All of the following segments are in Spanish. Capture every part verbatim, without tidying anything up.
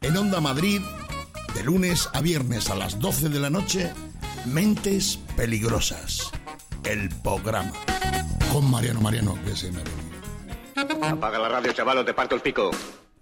En Onda Madrid, de lunes a viernes a las doce de la noche, Mentes Peligrosas, el programa. Con Mariano Mariano, que se me ha venido. Apaga la radio, chaval, o te parto el pico.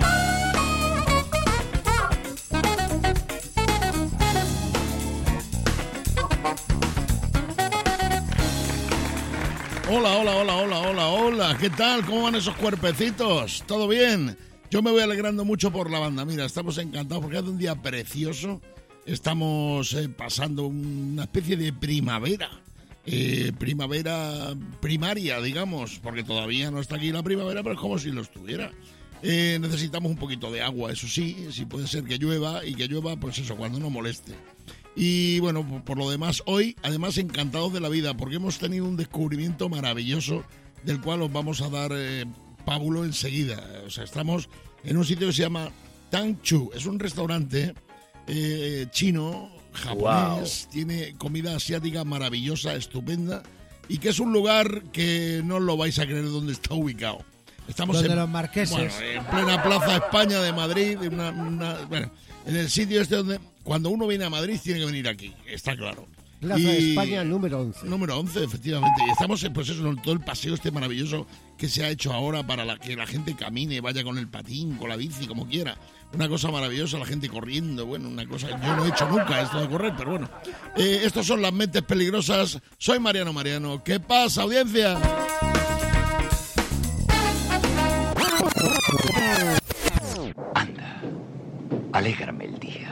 Hola, hola, hola, hola, hola, hola. ¿Qué tal? ¿Cómo van esos cuerpecitos? ¿Todo bien? Yo me voy alegrando mucho por la banda. Mira, estamos encantados porque hace un día precioso. Estamos eh, pasando una especie de primavera. Eh, primavera primaria, digamos, porque todavía no está aquí la primavera, pero es como si lo estuviera. Eh, necesitamos un poquito de agua, eso sí, si puede ser que llueva, y que llueva, pues eso, cuando no moleste. Y bueno, por, por lo demás, hoy, además, encantados de la vida, porque hemos tenido un descubrimiento maravilloso, del cual os vamos a dar eh, pábulo enseguida. O sea, estamos en un sitio que se llama Tang Chu, es un restaurante eh, chino, japonés, wow. Tiene comida asiática maravillosa, estupenda, y que es un lugar que no lo vais a creer dónde está ubicado. Estamos Donde en, los Marqueses. Bueno, en plena Plaza España de Madrid, una, una, bueno, en el sitio este donde cuando uno viene a Madrid tiene que venir aquí, está claro. Plaza y, de España número once. Número once, efectivamente. Y estamos en, pues eso, en todo el paseo este maravilloso que se ha hecho ahora para la, que la gente camine, vaya con el patín, con la bici, como quiera. Una cosa maravillosa, la gente corriendo, bueno, una cosa... Yo no he hecho nunca esto de correr, pero bueno. Eh, estos son las Mentes Peligrosas. Soy Mariano Mariano. ¿Qué pasa, audiencia? Anda, alégrame el día.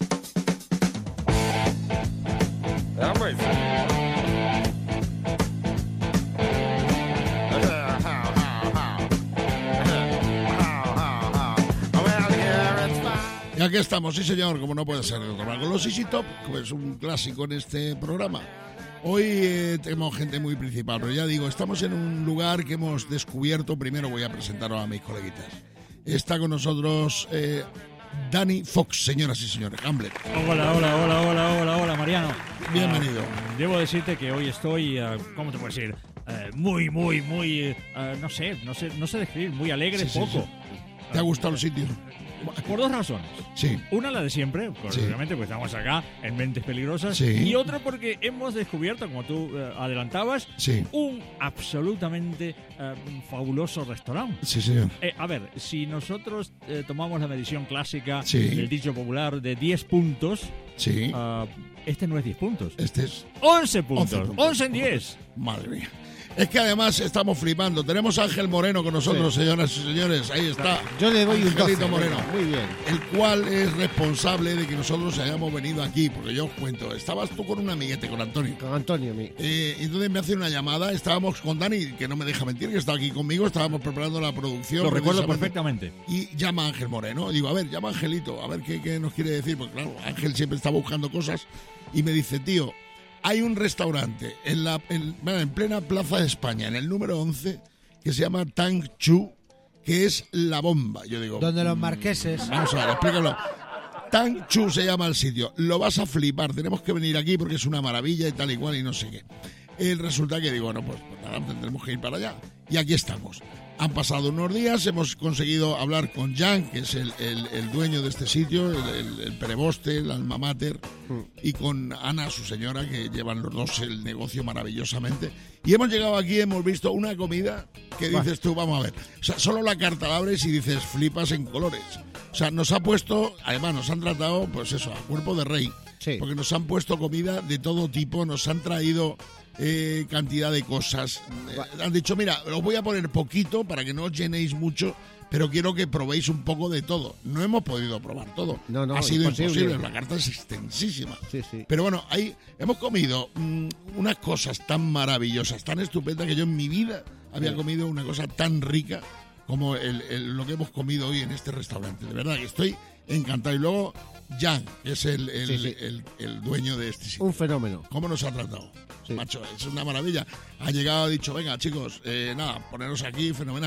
Y aquí estamos, sí señor, como no puede ser de otra manera. Con los Easy Top, pues un clásico en este programa. Hoy eh, tenemos gente muy principal, pero ya digo, estamos en un lugar que hemos descubierto. Primero voy a presentaros a mis coleguitas. Está con nosotros eh, Danny Fox, señoras y señores, Hamlet. Hola, hola, hola, hola, hola, hola, Mariano. Bienvenido. Uh, debo decirte que hoy estoy, uh, ¿cómo te puedo decir? Uh, muy, muy, muy, uh, no sé, no sé, no sé describir, muy alegre, sí, poco. Sí, sí. ¿Te ha gustado el sitio? Por dos razones. Sí. Una, la de siempre, pues, sí. Obviamente, pues estamos acá en Mentes Peligrosas. Sí. Y otra porque hemos descubierto, como tú uh, adelantabas, sí. un absolutamente uh, fabuloso restaurante. Sí, señor. Eh, a ver, si nosotros eh, tomamos la medición clásica sí. del dicho popular de diez puntos, sí. uh, este no es diez puntos. Este es... once puntos. once puntos. once en diez. Madre mía. Es que además estamos flipando. Tenemos a Ángel Moreno con nosotros, sí. Señoras y señores. Ahí está. Yo le doy un Angelito Moreno. Muy bien. El cual es responsable de que nosotros hayamos venido aquí. Porque yo os cuento, estabas tú con un amiguete, con Antonio. Con Antonio, mi. Eh, entonces me hace una llamada. Estábamos con Dani, que no me deja mentir, que está aquí conmigo. Estábamos preparando la producción. Lo recuerdo perfectamente. Y llama a Ángel Moreno. Digo, a ver, llama a Angelito. A ver qué, qué nos quiere decir. Porque claro, Ángel siempre está buscando cosas. Y me dice, tío... Hay un restaurante en, la, en, en plena Plaza de España, en el número once, que se llama Tang Chu, que es la bomba. Yo digo... Donde los Marqueses... Vamos a ver, explícalo. Tang Chu se llama el sitio. Lo vas a flipar, tenemos que venir aquí porque es una maravilla y tal y cual y no sé qué. El resulta que digo, bueno, pues, pues nada, tendremos que ir para allá. Y aquí estamos. Han pasado unos días, hemos conseguido hablar con Jan, que es el, el, el dueño de este sitio, el, el, el preboste, el alma mater, y con Ana, su señora, que llevan los dos el negocio maravillosamente. Y hemos llegado aquí, hemos visto una comida que dices tú, vamos a ver, o sea, solo la carta la abres y dices, flipas en colores. O sea, nos ha puesto, además nos han tratado, pues eso, a cuerpo de rey. Sí. Porque nos han puesto comida de todo tipo, nos han traído... Eh, cantidad de cosas. Eh, han dicho, mira, os voy a poner poquito para que no os llenéis mucho, pero quiero que probéis un poco de todo. No hemos podido probar todo. No, no, ha sido imposible. imposible. La carta es extensísima. Sí, sí. Pero bueno, ahí hemos comido mmm, unas cosas tan maravillosas, tan estupendas, que yo en mi vida había sí. comido una cosa tan rica como el, el, lo que hemos comido hoy en este restaurante. De verdad que estoy encantado. Y luego Jan, que es el, el, sí, sí. el, el dueño de este sitio. Un fenómeno. ¿Cómo nos ha tratado? Sí. Macho, es una maravilla. Ha llegado, ha dicho, venga chicos, eh, nada, poneros aquí, fenomenal.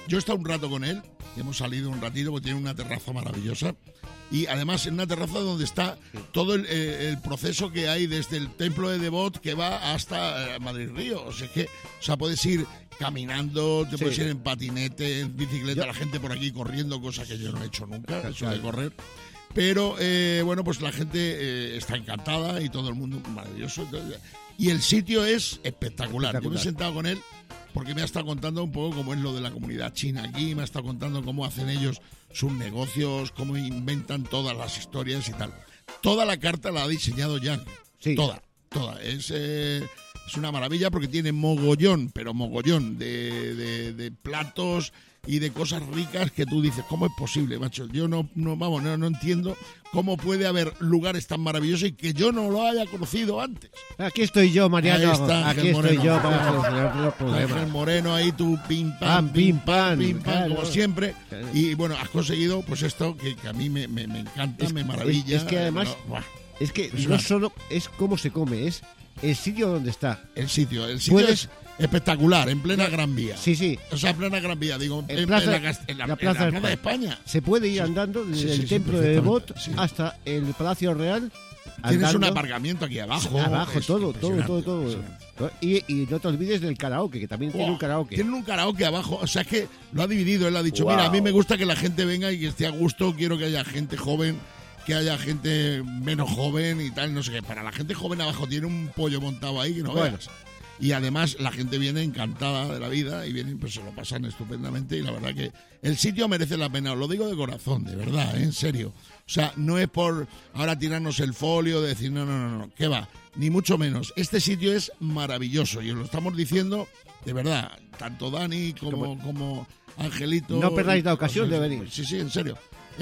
yo he estado un rato con él, hemos salido un ratito porque tiene una terraza maravillosa. Y además en una terraza donde está todo el, eh, el proceso que hay desde el templo de Devot que va hasta eh, Madrid Río. O sea, que, o sea, puedes ir caminando, te Sí. puedes ir en patinete, en bicicleta, Yo- la gente por aquí corriendo, cosa que yo no he hecho nunca, Claro. eso de correr. Pero eh, bueno, pues la gente eh, está encantada y todo el mundo maravilloso. Entonces, y el sitio es espectacular. Yo me he Espectacular. sentado con él porque me ha estado contando un poco cómo es lo de la comunidad china aquí, me ha estado contando cómo hacen ellos sus negocios, cómo inventan todas las historias y tal. Toda la carta la ha diseñado Yang. Sí. Toda, toda. Es, eh, es una maravilla porque tiene mogollón, pero mogollón de, de, de platos y de cosas ricas que tú dices, ¿cómo es posible, macho? Yo no, no vamos, no, no entiendo cómo puede haber lugares tan maravillosos y que yo no lo haya conocido antes. Aquí estoy yo, Mariano. Ahí está Aquí Ángel estoy Moreno. yo para solucionar los Ángel problemas. Moreno ahí, tú pim pam, Pam, pim, pam, pim pam, claro. como siempre. Claro. Y bueno, has conseguido pues esto que, que a mí me, me, me encanta, Es- me maravilla. es- es que además- Pero, buah, Es que no Impresionante. solo es cómo se come, es el sitio donde está. el sitio, el sitio Puedes- es espectacular, en plena Gran Vía. Sí, sí. O sea, en plena Gran Vía, digo, en, En en Plaza- la, Cast- en la- la en Plaza la de Plaza de España. España. Se puede ir andando desde Sí, sí, el sí, templo de Devot perfectamente, sí. hasta el Palacio Real. Tienes andando, un aparcamiento aquí abajo. Abajo, es todo, todo, todo, impresionante, todo. impresionante. Y, y no te olvides del karaoke, que también tiene Buah, un karaoke. Tienen un karaoke abajo, o sea es que lo ha dividido, él ha dicho, mira, a mí me gusta que la gente venga y que esté a gusto, quiero que haya gente joven, que haya gente menos joven y tal, no sé qué. Para la gente joven abajo tiene un pollo montado ahí que no Bueno. veas. Y además la gente viene encantada de la vida y vienen, pues se lo pasan estupendamente y la verdad que el sitio merece la pena, os lo digo de corazón, de verdad, ¿eh? En serio. O sea, no es por ahora tirarnos el folio de decir, no, no, no, no, ¿qué va? Ni mucho menos. Este sitio es maravilloso y os lo estamos diciendo de verdad, tanto Dani como, como Angelito. No perdáis la y- ocasión de venir. Sí, sí, en serio.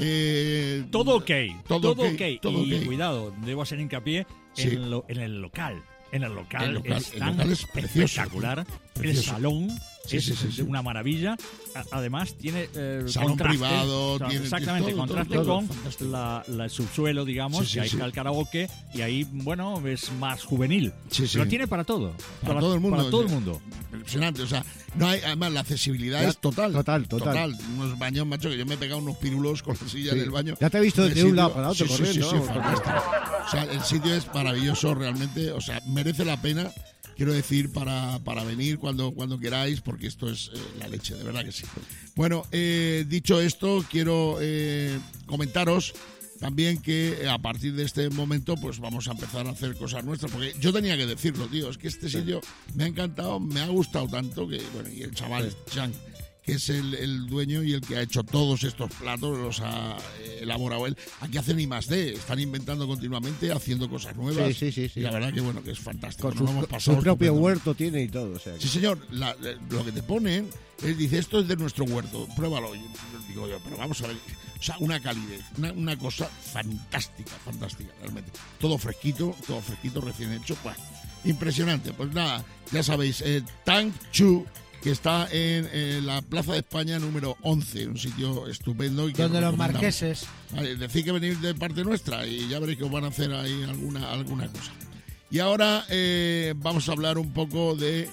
Eh, Todo ok, Todo todo, ok, ok. todo y ok. cuidado, debo hacer hincapié Sí. en, lo- en el local. En el local, El local- es el tan local es precioso. espectacular. Precioso. El salón Sí, es sí, sí, sí. una maravilla. A- Además, tiene eh, Salón contraste. privado, o sea, tiene- exactamente, todo, contraste todo, todo, con fantástico. la, la- el subsuelo, digamos, Sí, sí, que ahí sí. está el karaoke y ahí, bueno, es más juvenil. Sí, sí. Lo tiene para todo. Para todo el mundo. Para todo el mundo. Impresionante, o sea, no hay, además la accesibilidad Ya, es total. total, total. Unos baños, macho, que yo me he pegado unos pirulos con la silla Sí. del baño. Ya te he visto El de un sitio- lado para otro sí, sí, corriendo, Sí, sí, vamos. fantástico. O sea, el sitio es maravilloso realmente, o sea, merece la pena, quiero decir, para, para venir cuando, cuando queráis, porque esto es eh, la leche, de verdad que sí. Bueno, eh, dicho esto, quiero eh, comentaros también que eh, a partir de este momento pues vamos a empezar a hacer cosas nuestras, porque yo tenía que decirlo, tío, es que este sitio me ha encantado, me ha gustado tanto, que bueno, y el chaval Chang, que es el, el dueño y el que ha hecho todos estos platos, los ha eh, elaborado él. Aquí hacen I más D, están inventando continuamente, haciendo cosas nuevas. Sí, sí, sí, sí. Y la verdad que bueno, que es fantástico. Con nos lo su, hemos su pasado propio estupendo. huerto tiene y todo. O sea, que- Sí, señor, la- la- lo que te ponen, él dice, esto es de nuestro huerto, pruébalo. Y yo digo yo, pero vamos a ver, o sea, una calidez, una, una cosa fantástica, fantástica, realmente. Todo fresquito, todo fresquito, recién hecho, pues, impresionante. Pues nada, ya sabéis, eh, Tang Chu, que está en, eh, la Plaza de España número once, un sitio estupendo. Y que Donde os los recomendamos. marqueses. Vale, decid que venís de parte nuestra y ya veréis que os van a hacer ahí alguna, alguna cosa. Y ahora eh, vamos a hablar un poco de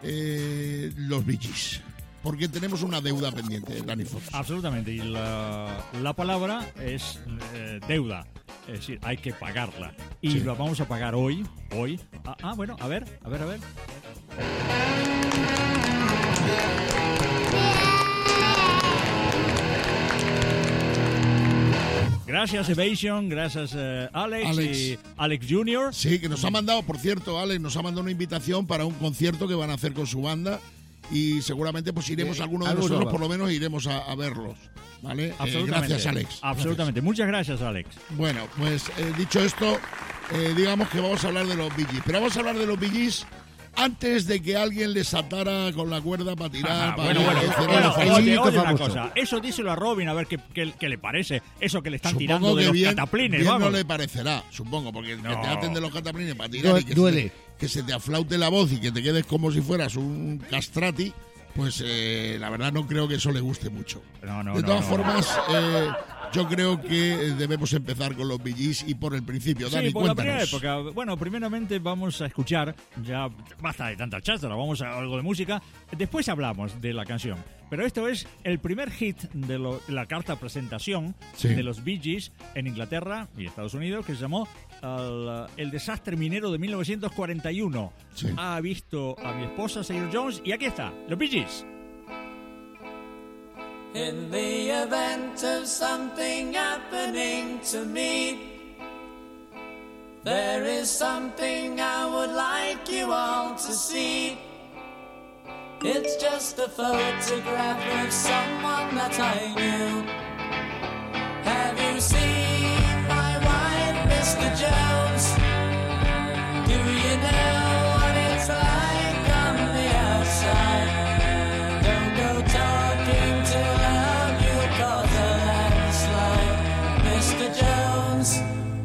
eh, los Bee Gees, porque tenemos una deuda pendiente, Dani Fox. Absolutamente. Y la, la palabra es eh, deuda. Es decir, hay que pagarla. Y Sí. la vamos a pagar hoy. Hoy. Ah, ah, bueno, a ver, a ver, a ver. Gracias Evasion, gracias eh, Alex, Alex. y Alex junior Sí, que nos ha mandado, por cierto, Alex, nos ha mandado una invitación para un concierto que van a hacer con su banda y seguramente pues iremos Eh, algunos de algunos nosotros, vamos. por lo menos iremos a, a verlos, ¿vale? Eh, Absolutamente. gracias, Alex. Absolutamente. Muchas gracias, Alex. Gracias. Bueno, pues eh, dicho esto, eh, digamos que vamos a hablar de los Bee Gees, pero vamos a hablar de los Bee Gees antes de que alguien les atara con la cuerda para tirar. Ajá, para bueno, bueno, hacer bueno, algo. el oye, hito oye una famoso. cosa. Eso díselo a Robin a ver qué, qué- qué le parece. Eso que le están Supongo tirando de que los bien, cataplines, bien vamos. no le parecerá, supongo, porque que No. te aten de los cataplines para tirar Due- y que, duele. Se, te- que se te aflaute la voz y que te quedes como si fueras un castrati, pues eh, la verdad no creo que eso le guste mucho. No, no, de no, todas no, formas, eh, yo creo que eh, debemos empezar con los Bee Gees y por el principio. Dani, Sí, por la primera cuéntanos. época. Bueno, primeramente vamos a escuchar, ya basta de tanta cháchara, vamos a algo de música. Después hablamos de la canción. pero esto es el primer hit de lo- la carta presentación Sí. de los Bee Gees en Inglaterra y Estados Unidos, que se llamó uh, El desastre minero de mil novecientos cuarenta y uno. Sí. Ha visto a mi esposa, señor Jones, y aquí está, los Bee Gees. In the event of something happening to me, there is something I would like you all to see. It's just a photograph of someone that I knew. Have you seen my wife, Mister Jones? Do you know what it's like on the outside? Don't go talking to love, you'll cause a landslide, Mister Jones.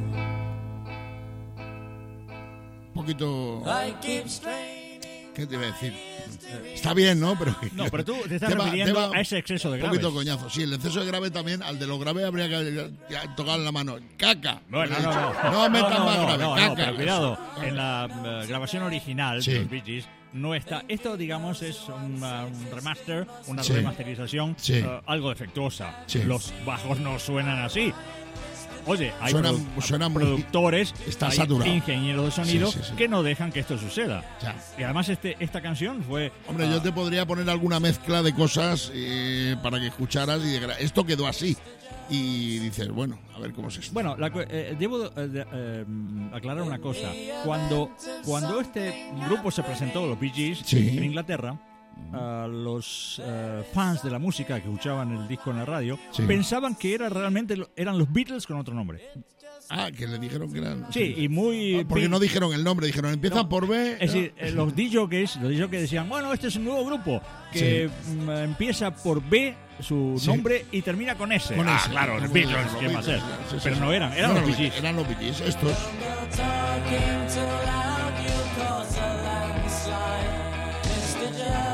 Un poquito... I keep straining. ¿Qué te iba a decir? Está bien, ¿no? Pero, No, pero tú te estás Te va- refiriendo te va a ese exceso de un graves. poquito coñazo. Sí, el exceso de grave también, al de lo grave habría que tocar en la mano. ¡Caca! Bueno, Le he no, dicho. no. No metas no, más no, grave. no, ¡Caca! no, pero cuidado, en la eh, grabación original Sí. de los Bee Gees no está. Esto, digamos, es una- un remaster, una Sí. remasterización Sí. eh, algo defectuosa. Sí. Los bajos no suenan así. Oye, hay Suenan- produ- suenan muy- productores, está hay saturado. ingenieros de sonido Sí, sí, sí. que no dejan que esto suceda. Ya. Y además este, esta canción fue... Hombre, ah, yo te podría poner alguna mezcla de cosas eh, para que escucharas y dijeras, esto quedó así. Y dices, bueno, a ver cómo es esto. Bueno, la cu- eh, debo eh, de- eh, aclarar una cosa. Cuando, cuando este grupo se presentó, los Bee Gees, Sí. en Inglaterra, a los eh, fans de la música que escuchaban el disco en la radio Sí. pensaban que era realmente lo- eran los Beatles con otro nombre. Ah, que le dijeron que eran... Sí, y muy... Porque pi- no dijeron el nombre, dijeron, empieza No, por B. Es decir, eh, los D Js, los D Js decían, bueno, este es un nuevo grupo que mm, empieza por B, su Sí. nombre, y termina con S. Con ah, S. claro, los Como Beatles, los ¿qué va a ser? Beatles, sí, sí, Pero sí. no eran, eran No, los Bee Gees. Eran los Bee Gees, estos. Talking too loud, you'll cause a landslide, Mister Jones.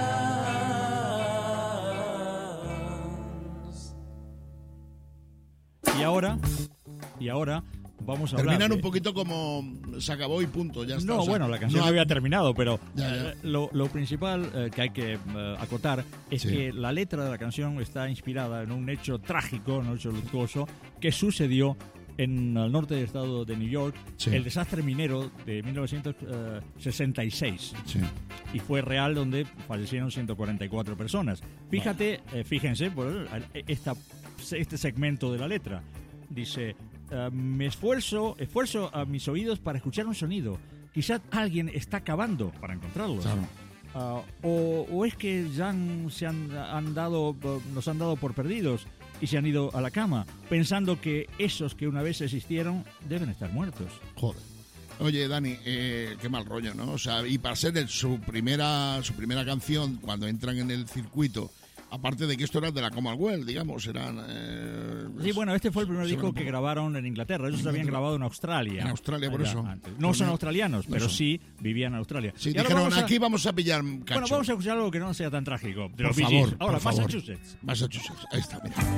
Y ahora, y ahora vamos a hablar. Terminan de- un poquito como se acabó y punto, ya está. No, o sea, bueno, la canción no ha- había terminado, pero Ya, ya. eh, Lo, lo principal eh, que hay que eh, acotar es Sí. que la letra de la canción está inspirada en un hecho trágico, un hecho luctuoso, que sucedió en el norte del estado de New York, Sí. el desastre minero de mil novecientos sesenta y seis. Sí. Y fue real, donde fallecieron ciento cuarenta y cuatro personas. Fíjate, eh, fíjense por el- esta, este segmento de la letra. Dice, eh, me esfuerzo, esfuerzo a mis oídos para escuchar un sonido. Quizás alguien está cavando para encontrarlo. Claro. Ah, o, o es que ya han- se han, han dado, eh, nos han dado por perdidos y se han ido a la cama, pensando que esos que una vez existieron deben estar muertos. Joder. Oye, Dani, eh, qué mal rollo, ¿no? O sea, y para ser el- su primera su primera canción cuando entran en el circuito, aparte de que esto era de la Commonwealth, digamos, eran... Eh, Sí, bueno, este fue el primer se disco ven un que poco- grabaron en Inglaterra. Ellos se habían grabado en Australia. En Australia, por allá eso. antes. No Pues son no- australianos, no pero son. sí vivían en Australia. Sí, Y ahora dijeron, vamos a- aquí vamos a pillar cacho. Bueno, vamos a escuchar algo que no sea tan trágico. De Por los Bee favor, Gees. Ahora, por favor. Massachusetts. Massachusetts, ahí está, mira.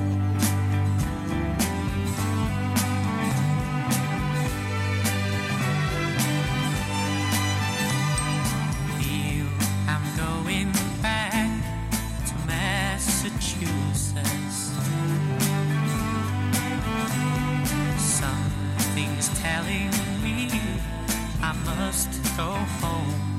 Feel I'm going back to Massachusetts. Something's telling me I must go home.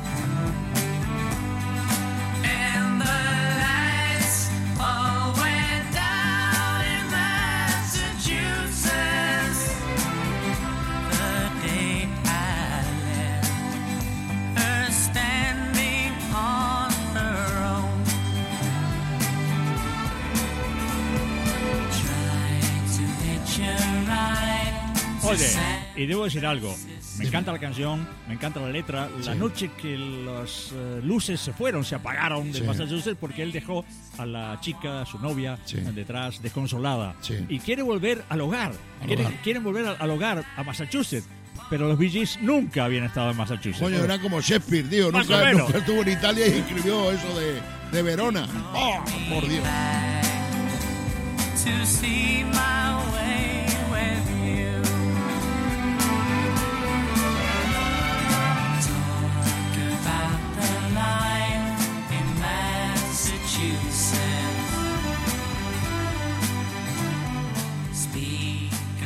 And the lights all went down in Massachusetts the day I left her standing on her own, trying to hitch a ride to Oye, San- y debo decir algo. Me encanta la canción, me encanta la letra. La Sí. noche que las eh, luces se fueron, se apagaron de Sí. Massachusetts porque él dejó a la chica, a su novia, Sí. detrás, desconsolada. Sí. Y quiere volver al hogar. Al Quiere- hogar. Quieren volver al, al hogar, a Massachusetts. Pero los Bee Gees nunca habían estado en Massachusetts. Coño, era como Shakespeare, tío. Más Nunca, o menos. nunca estuvo en Italia y escribió eso de, de Verona. ¡Oh, por Dios! to see my way with you. Talk about the life in Massachusetts.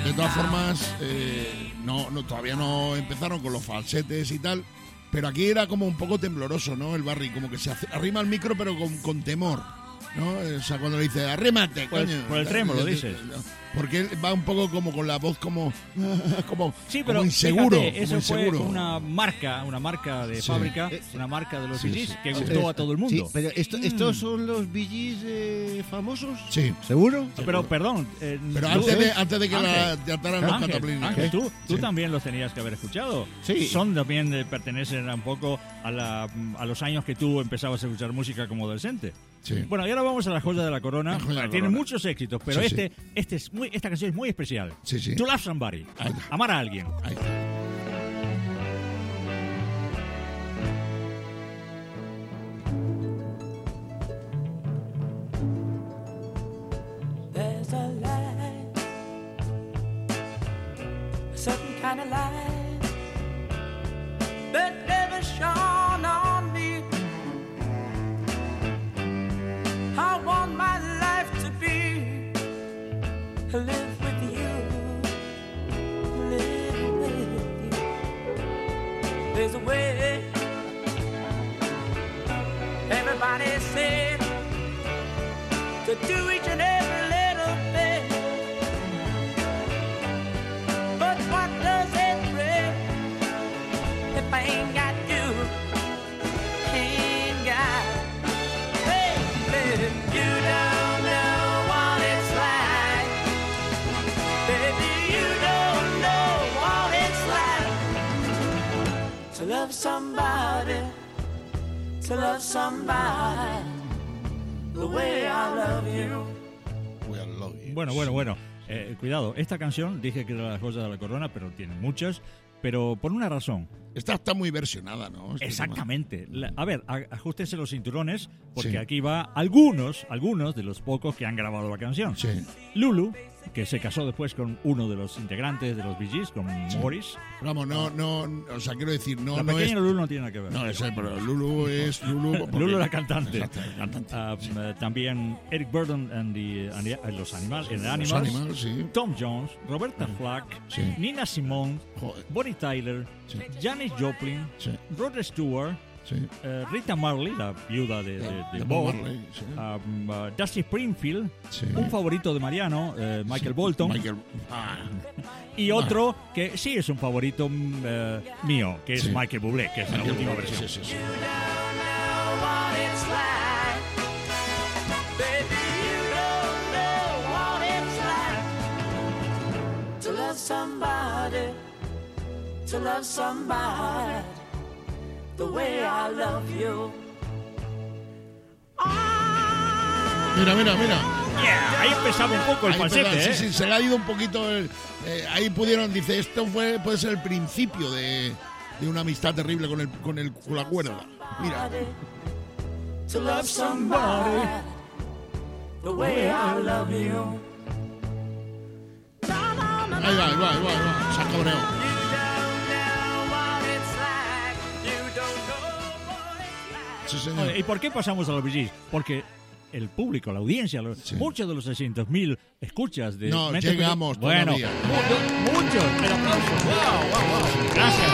De todas formas, eh, no, no, todavía no empezaron con los falsetes y tal, pero aquí era como un poco tembloroso, ¿no? El Barry, como que se hace- arrima el micro pero con, con temor, ¿no? O sea, cuando le dice, arrímate, Por el- coño. por el trémolo, dices. Porque él va un poco como con la voz como, como, Sí, pero como inseguro. fíjate, eso como fue inseguro. una marca, una marca de Sí. fábrica, Eh, una marca de los sí, Bee Gees sí, que sí. gustó a todo el mundo. Sí, pero esto- ¿estos son los Bee Gees eh, famosos? Sí. ¿Seguro? Pero perdón, eh, Pero tú- antes de, antes de que Ángel, la te ataran los Ángel, cataplines. Ángel, tú, tú Sí. también los tenías que haber escuchado. Sí. Son también, eh, pertenecen un poco a, la, a los años que tú empezabas a escuchar música como adolescente. Sí. Bueno, y ahora vamos a la joya de la corona. La joya de la Tiene corona. muchos éxitos, pero Sí, este, este es muy, esta canción es muy especial. Sí, sí. To Love Somebody. Ahí está. Amar a alguien. Ahí está. There's a light, a certain kind of light that never shone on me. I want my life to be live with you, live with you. There's a way. Everybody said to do each and every little thing. But what does it bring if I ain't got you? Ain't got, baby, you don't know what it's like. Baby, you don't know what it's like to love somebody, to love somebody the way I love you. We are love you. Bueno, bueno, bueno. Eh, cuidado, esta canción dije que era la joya de la corona, pero tiene muchas. Pero por una razón. Esta está muy versionada, ¿no? Este Exactamente. La- a ver, a- ajustense los cinturones, porque Sí. aquí va algunos, algunos de los pocos que han grabado la canción. tema. Sí. Lulu, que se casó después con uno de los integrantes de los Bee Gees, con Morris. Vamos, no, no, o sea, quiero decir, no, la no pequeña es... Lulu no tiene nada que ver. No, ese, pero Lulu es Lulu... porque- Lulu la cantante. Exacto, la cantante. Ah, eh, también Eric Burdon and the, and the- eh, los animales, Los Animals, Animals, sí. Tom Jones, Roberta Flack, Sí. Nina Simone, Joder. Bonnie Tyler, Sí. Janis Joplin, Sí. Rod Stewart, Sí. eh, Rita Marley, la viuda de, de, de De Bob, Bob Marley, sí. um, uh, Dusty Springfield, Sí. un favorito de Mariano, eh, Michael Sí. Bolton, Michael... Ah, y otro que sí es un favorito mm, eh, mío, que es Sí. Michael Bublé, que es la Michael última Bublé, versión. sí, sí, sí. Don't know what it's like. Baby, you don't know what it's like to love somebody, to love somebody the way I love you. Mira, mira, mira. Yeah, ahí empezaba un poco el Ahí, falsete, perdón, ¿eh? sí, sí, se le ha ido un poquito. el- eh, ahí pudieron, dice, esto fue puede ser el principio de, de una amistad terrible con, el, con, el, con la cuerda. Mira. To love somebody the way I love you. Ahí va, ahí va, ahí va, ahí va. Se ha cabreado. You don't know what it's like. You don't know what it's like. Sí, señor. Oye, ¿y por qué pasamos a los Bee Gees? Porque el público, la audiencia, los- Sí. muchos de los seiscientos mil escuchas de... No, Mente llegamos Pequeña- Bueno, todavía. mu- muchos. El aplauso. Wow, wow, wow. Gracias.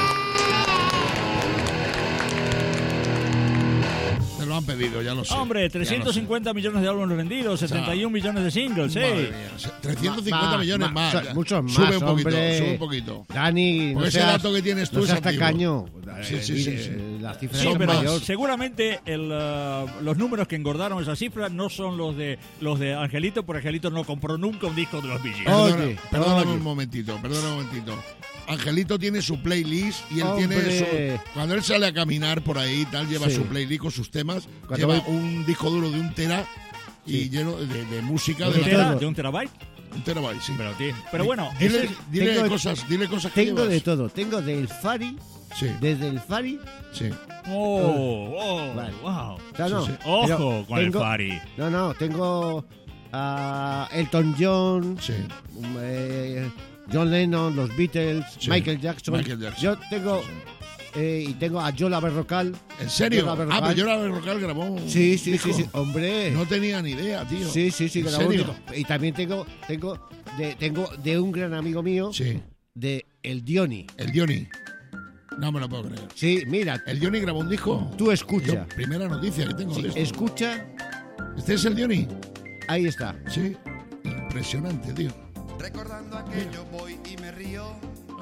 Te lo han pedido, ya lo sé. Hombre, ya lo trescientos cincuenta millones de álbumes vendidos, setenta y uno millones de singles, sé. Madre ¿eh? mía, trescientos cincuenta Más, millones más. más, ya. muchos más, Sube un poquito, hombre. sube un poquito. Dani, Porque no ese seas, dato que tienes tú no es seas antiguo. tacaño. Sí, Eh, sí, mire, sí, sí. eh, La cifra Sí, es Son pero mayor. seguramente el, uh, los números que engordaron esa cifra no son los de los de Angelito, porque Angelito no compró nunca un disco de los Bee Gees. Oye, Perdona- perdóname oye. un momentito, perdóname un momentito. Angelito tiene su playlist y él Hombre. tiene su... Cuando él sale a caminar por ahí y tal, lleva Sí. su playlist con sus temas, Cuando lleva voy- un disco duro de un tera y Sí. lleno de, de música ¿De de un, la... tera- todo. de un terabyte? Un terabyte, sí. Pero, tío, pero bueno, Dile, ese es- dile tengo- cosas, dile cosas que Tengo llevas. de todo. Tengo del Fari, Sí, desde el Fari. sí. Oh, oh, Vale. wow. No, no, Sí, sí. Ojo pero con el tengo- Fari. No, no, tengo a Elton John, Sí. um, eh, John Lennon, los Beatles, Sí. Michael Jackson. Michael Jackson. Yo tengo Sí, eh, y tengo a Yola Berrocal. ¿En serio? Yola Ah, Berrocal. pero Yola Berrocal grabó un Sí, sí, disco. sí, sí, hombre. No tenía ni idea, tío. Sí, sí, sí, ¿En grabó un serio? disco. Y también tengo, tengo, de, tengo de un gran amigo mío, Sí, de El Dioni. el Diony. No me lo puedo creer. Sí, mira, ¿El Diony grabó un disco? tú escucha. Yo, primera noticia que tengo Sí, de esto. escucha, ¿Este es el Diony? ahí está. Sí. Impresionante, tío. Recordando aquello voy y me río.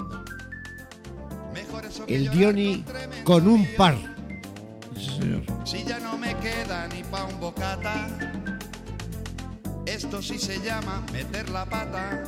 Mejor eso que El llorar Diony con tremendo con un lío. par. Sí, señor. Si ya no me queda ni pa' un bocata, esto sí se llama meter la pata.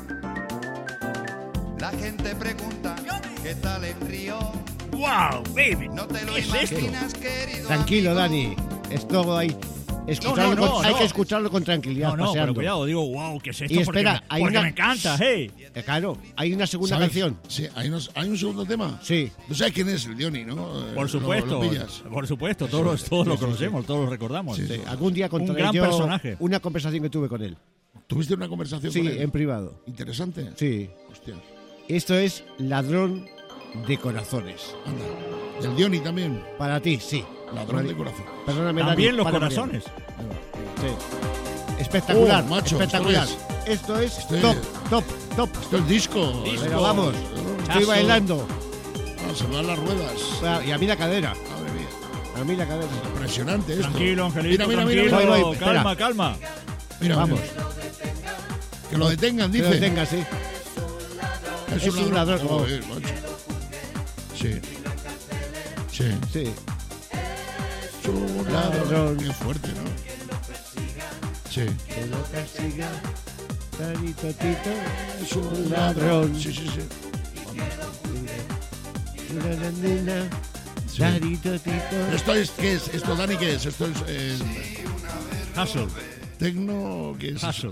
La gente pregunta, ¿qué tal en Río? ¡Wow, baby! No te lo ¿Qué es esto? imaginas, querido Tranquilo, amigo. Dani. Esto hay, escucharlo No, no, con- no, hay no. que escucharlo con tranquilidad, No, no, paseando. pero cuidado, digo, wow, ¿qué es esto? Y espera, porque me, hay porque una- me encanta, hey. Eh, claro, hay una segunda ¿Sabes? canción. Sí, hay, unos- hay un segundo tema. Sí. ¿Tú sabes quién es el Diony, no? Eh, Por lo- supuesto, lo pillas. por supuesto, todos, todos lo conocemos, todos lo recordamos. Sí, Sí, sí. algún día contaré gran yo personaje. una conversación que tuve con él. ¿Tuviste una conversación Sí, con él? en privado. Interesante. Sí. Hostia. Esto es Ladrón de Corazones. Anda. ¿Y el Diony también? Para ti, sí. Ladrón de corazón. Perdóname, También Dani, los para corazones. Mariano. Sí. Espectacular, Oh, macho, espectacular. esto Esto es esto es- top, top, top. Esto es disco. Disco. Pero vamos, Chazo. estoy bailando. Ah, se me dan las ruedas. Y a mí la cadera. Madre mía. A mí la cadera. Impresionante esto. Tranquilo, Angelito, Mira, mira, mira. tranquilo. mira. Voy, voy, espera. calma, calma. Mira, Vamos. mira. Que lo detengan, Que dice. lo tenga, sí. Es, Es un ladrón. Joder, macho. Sí. Sí. Sí. Es un Ladrón. ladrón. Qué fuerte, ¿no? Sí. Que lo castiga. Tani, totito. Es un ladrón. Sí, sí, sí. Una nena. Sí. Tani, totito. ¿Esto es qué es? ¿Esto, Dani, qué es? ¿Esto es eh, Hustle. tecno? ¿Qué es? Hustle.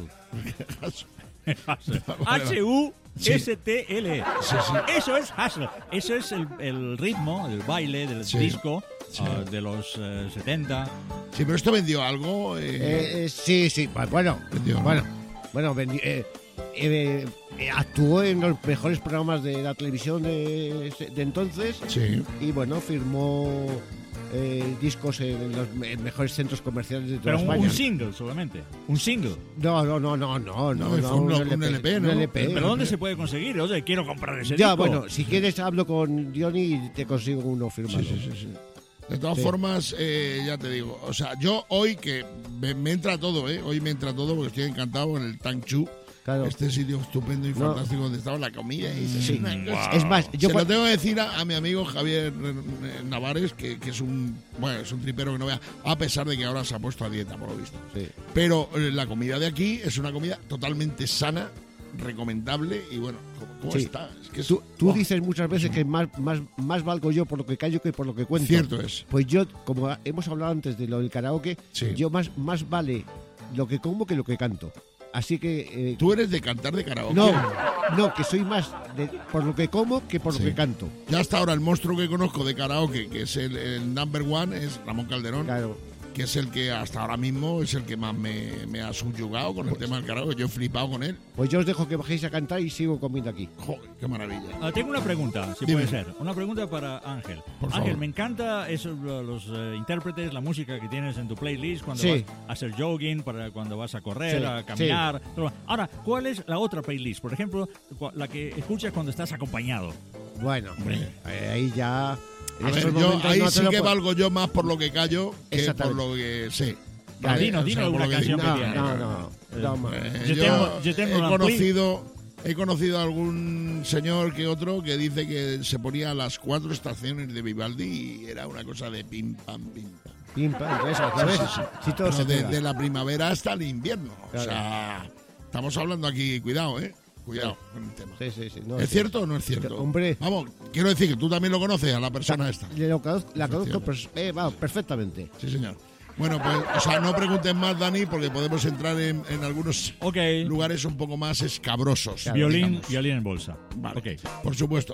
Hustle. Hustle. Vale, vale. H U S T L E. Sí, sí. Eso es hustle. Eso es el, el ritmo, el baile del Sí. disco Sí. ah, de los eh, setenta. Sí, pero esto vendió algo. Eh, Eh, eh, sí, sí. Bueno, Vendió, ¿no? bueno, bueno, vendi- eh, eh, eh, actuó en los mejores programas de la televisión de, de entonces sí. y bueno, firmó eh, discos en los me- mejores centros comerciales de toda Pero un, España. un single solamente. Un single. No, no, no, no, no, no, fue no, un- un L P, ¿no? un L P. ¿Pero dónde se puede conseguir? Oye, quiero comprar ese Ya, disco. bueno, si quieres hablo con Johnny y te consigo uno firmado. Sí, sí, sí, sí. De todas Sí. formas, eh, ya te digo, o sea, yo hoy que me, me entra todo, ¿eh? Hoy me entra todo porque estoy encantado en el Tang Chu, Claro. este sitio estupendo y No. fantástico donde estaba la comida y se Sí. una cosa. Es más, yo Se cua- lo tengo que decir a, a mi amigo Javier eh, Navares, que, que es un bueno, es un tripero que no vea, a pesar de que ahora se ha puesto a dieta, por lo visto. Sí. Pero eh, la comida de aquí es una comida totalmente sana, recomendable y bueno, ¿cómo, cómo Sí. está? Es que es- Tú, tú ¡buah! dices muchas veces que más, más, más valgo yo por lo que callo que por lo que cuento. Cierto es. Pues yo, como hemos hablado antes de lo del karaoke, Sí. yo más, más vale lo que como que lo que canto. Así que... eh, Tú eres de cantar de karaoke. no, no, que soy más de- por lo que como que por Sí. lo que canto. Ya hasta ahora el monstruo que conozco de karaoke, que es el, el number one, es Ramón Calderón, Claro. que es el que hasta ahora mismo es el que más me, me ha subyugado con el tema del karaoke. Yo he flipado con él. Pues yo os dejo que bajéis a cantar y sigo comiendo aquí. Joder, qué maravilla. Ah, tengo una pregunta, si Dime. puede ser. Una pregunta para Ángel. Por Ángel, favor. me encanta esos, uh, los eh, intérpretes, la música que tienes en tu playlist cuando Sí. vas a hacer jogging, para cuando vas a correr, Sí, a caminar. todo. Ahora, ¿cuál es la otra playlist? Por ejemplo, cua- la que escuchas cuando estás acompañado. Bueno, Hombre. eh, ahí ya... En A ver, estos yo momentos ahí no te sí lo que puedo- valgo yo más por lo que callo que por Exactamente. lo que sé. Claro, Dino, O dino sea, alguna por lo que- canción que No, tienes. no, no. no, ma- Eh, Yo yo tengo- yo tengo he una conocido he conocido a algún señor que otro que dice que se ponía las cuatro estaciones de Vivaldi y era una cosa de pim pam pim pam. Pim, pam, eso, ¿sabes? Sí, sí, sí. Si todo Pero se de, pega. de la primavera hasta el invierno. O Claro. sea, estamos hablando aquí, cuidado, ¿eh? Cuidado con el tema. Sí, sí, sí. No, ¿Es sí. cierto o no es cierto? Hombre. Vamos, quiero decir que tú también lo conoces a la persona esta. Le lo conozco- la conozco Efectivamente. pers- eh, vamos, perfectamente. Sí, señor. Bueno, pues, o sea, no preguntes más, Dani, porque podemos entrar en, en algunos Ok. lugares un poco más escabrosos. Violín, digamos. violín en bolsa. Vale, Ok. por supuesto.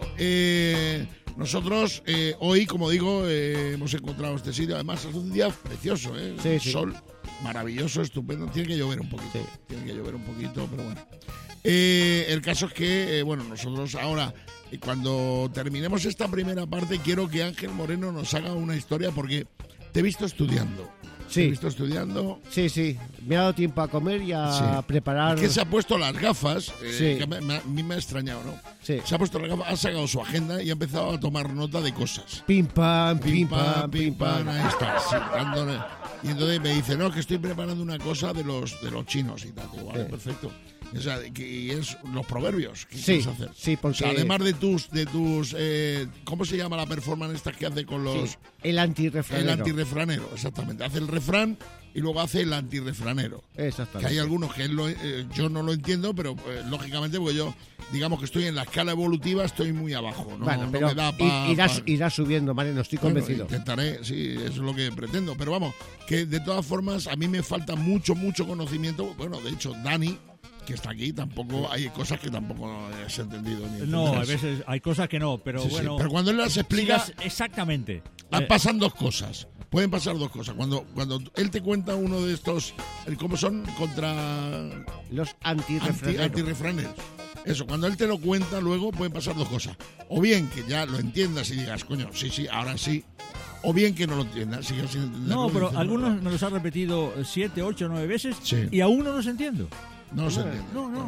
Eh, nosotros eh, hoy, como digo, eh, hemos encontrado este sitio. Además, es un día precioso, ¿eh? Sí, sí. Sol maravilloso, estupendo. Tiene que llover un poquito, Sí. tiene que llover un poquito, pero bueno. Eh, el caso es que, eh, bueno, nosotros ahora, eh, cuando terminemos esta primera parte, quiero que Ángel Moreno nos haga una historia porque te he visto estudiando. Sí. Te he visto estudiando. Sí, sí. Me ha dado tiempo a comer y a Sí. preparar. Es que se ha puesto las gafas, eh, Sí. que me- me- a mí me ha extrañado, ¿no? Sí. Se ha puesto las gafas, ha sacado su agenda y ha empezado a tomar nota de cosas. Pim pam, pim pam, pim pam. ahí está, sí, dándole. Y entonces me dice, no, que estoy preparando una cosa de los de los chinos y tal. Digo, vale, Sí. perfecto. O sea, que, y es los proverbios que Sí, quieres hacer. sí, porque- O sea, además de tus, de tus eh, ¿cómo se llama la performance esta que hace con los... Sí, el antirrefranero. El antirrefranero, exactamente. Hace el refrán y luego hace el antirrefranero. Que Exactamente. hay algunos que él lo- eh, yo no lo entiendo, pero eh, lógicamente, porque yo, digamos que estoy en la escala evolutiva, estoy muy abajo. No, Bueno, no pero me da i- pa- irás, pa- irás subiendo, Mariano, estoy Bueno, convencido. intentaré, sí, eso es lo que pretendo. Pero vamos, que de todas formas a mí me falta mucho, mucho conocimiento. Bueno, de hecho, Dani, que está aquí, tampoco hay cosas que tampoco has entendido ni No, a entenderás. veces hay cosas que no, pero Sí, sí, bueno. pero cuando él las explica, sigas- exactamente. ah, Eh, pasan dos cosas. Pueden pasar dos cosas. Cuando, cuando él te cuenta uno de estos, eh, ¿cómo son? Contra Los anti, antirrefraneros. antirrefraneros. Eso, cuando él te lo cuenta, luego pueden pasar dos cosas. O bien que ya lo entiendas y digas, coño, sí, sí, ahora sí. O bien que no lo entiendas, sigas sin entenderlo. no, y pero dices, algunos me los ha repetido siete, ocho, nueve veces Sí. y aún no los entiendo. No se entiende. No, no.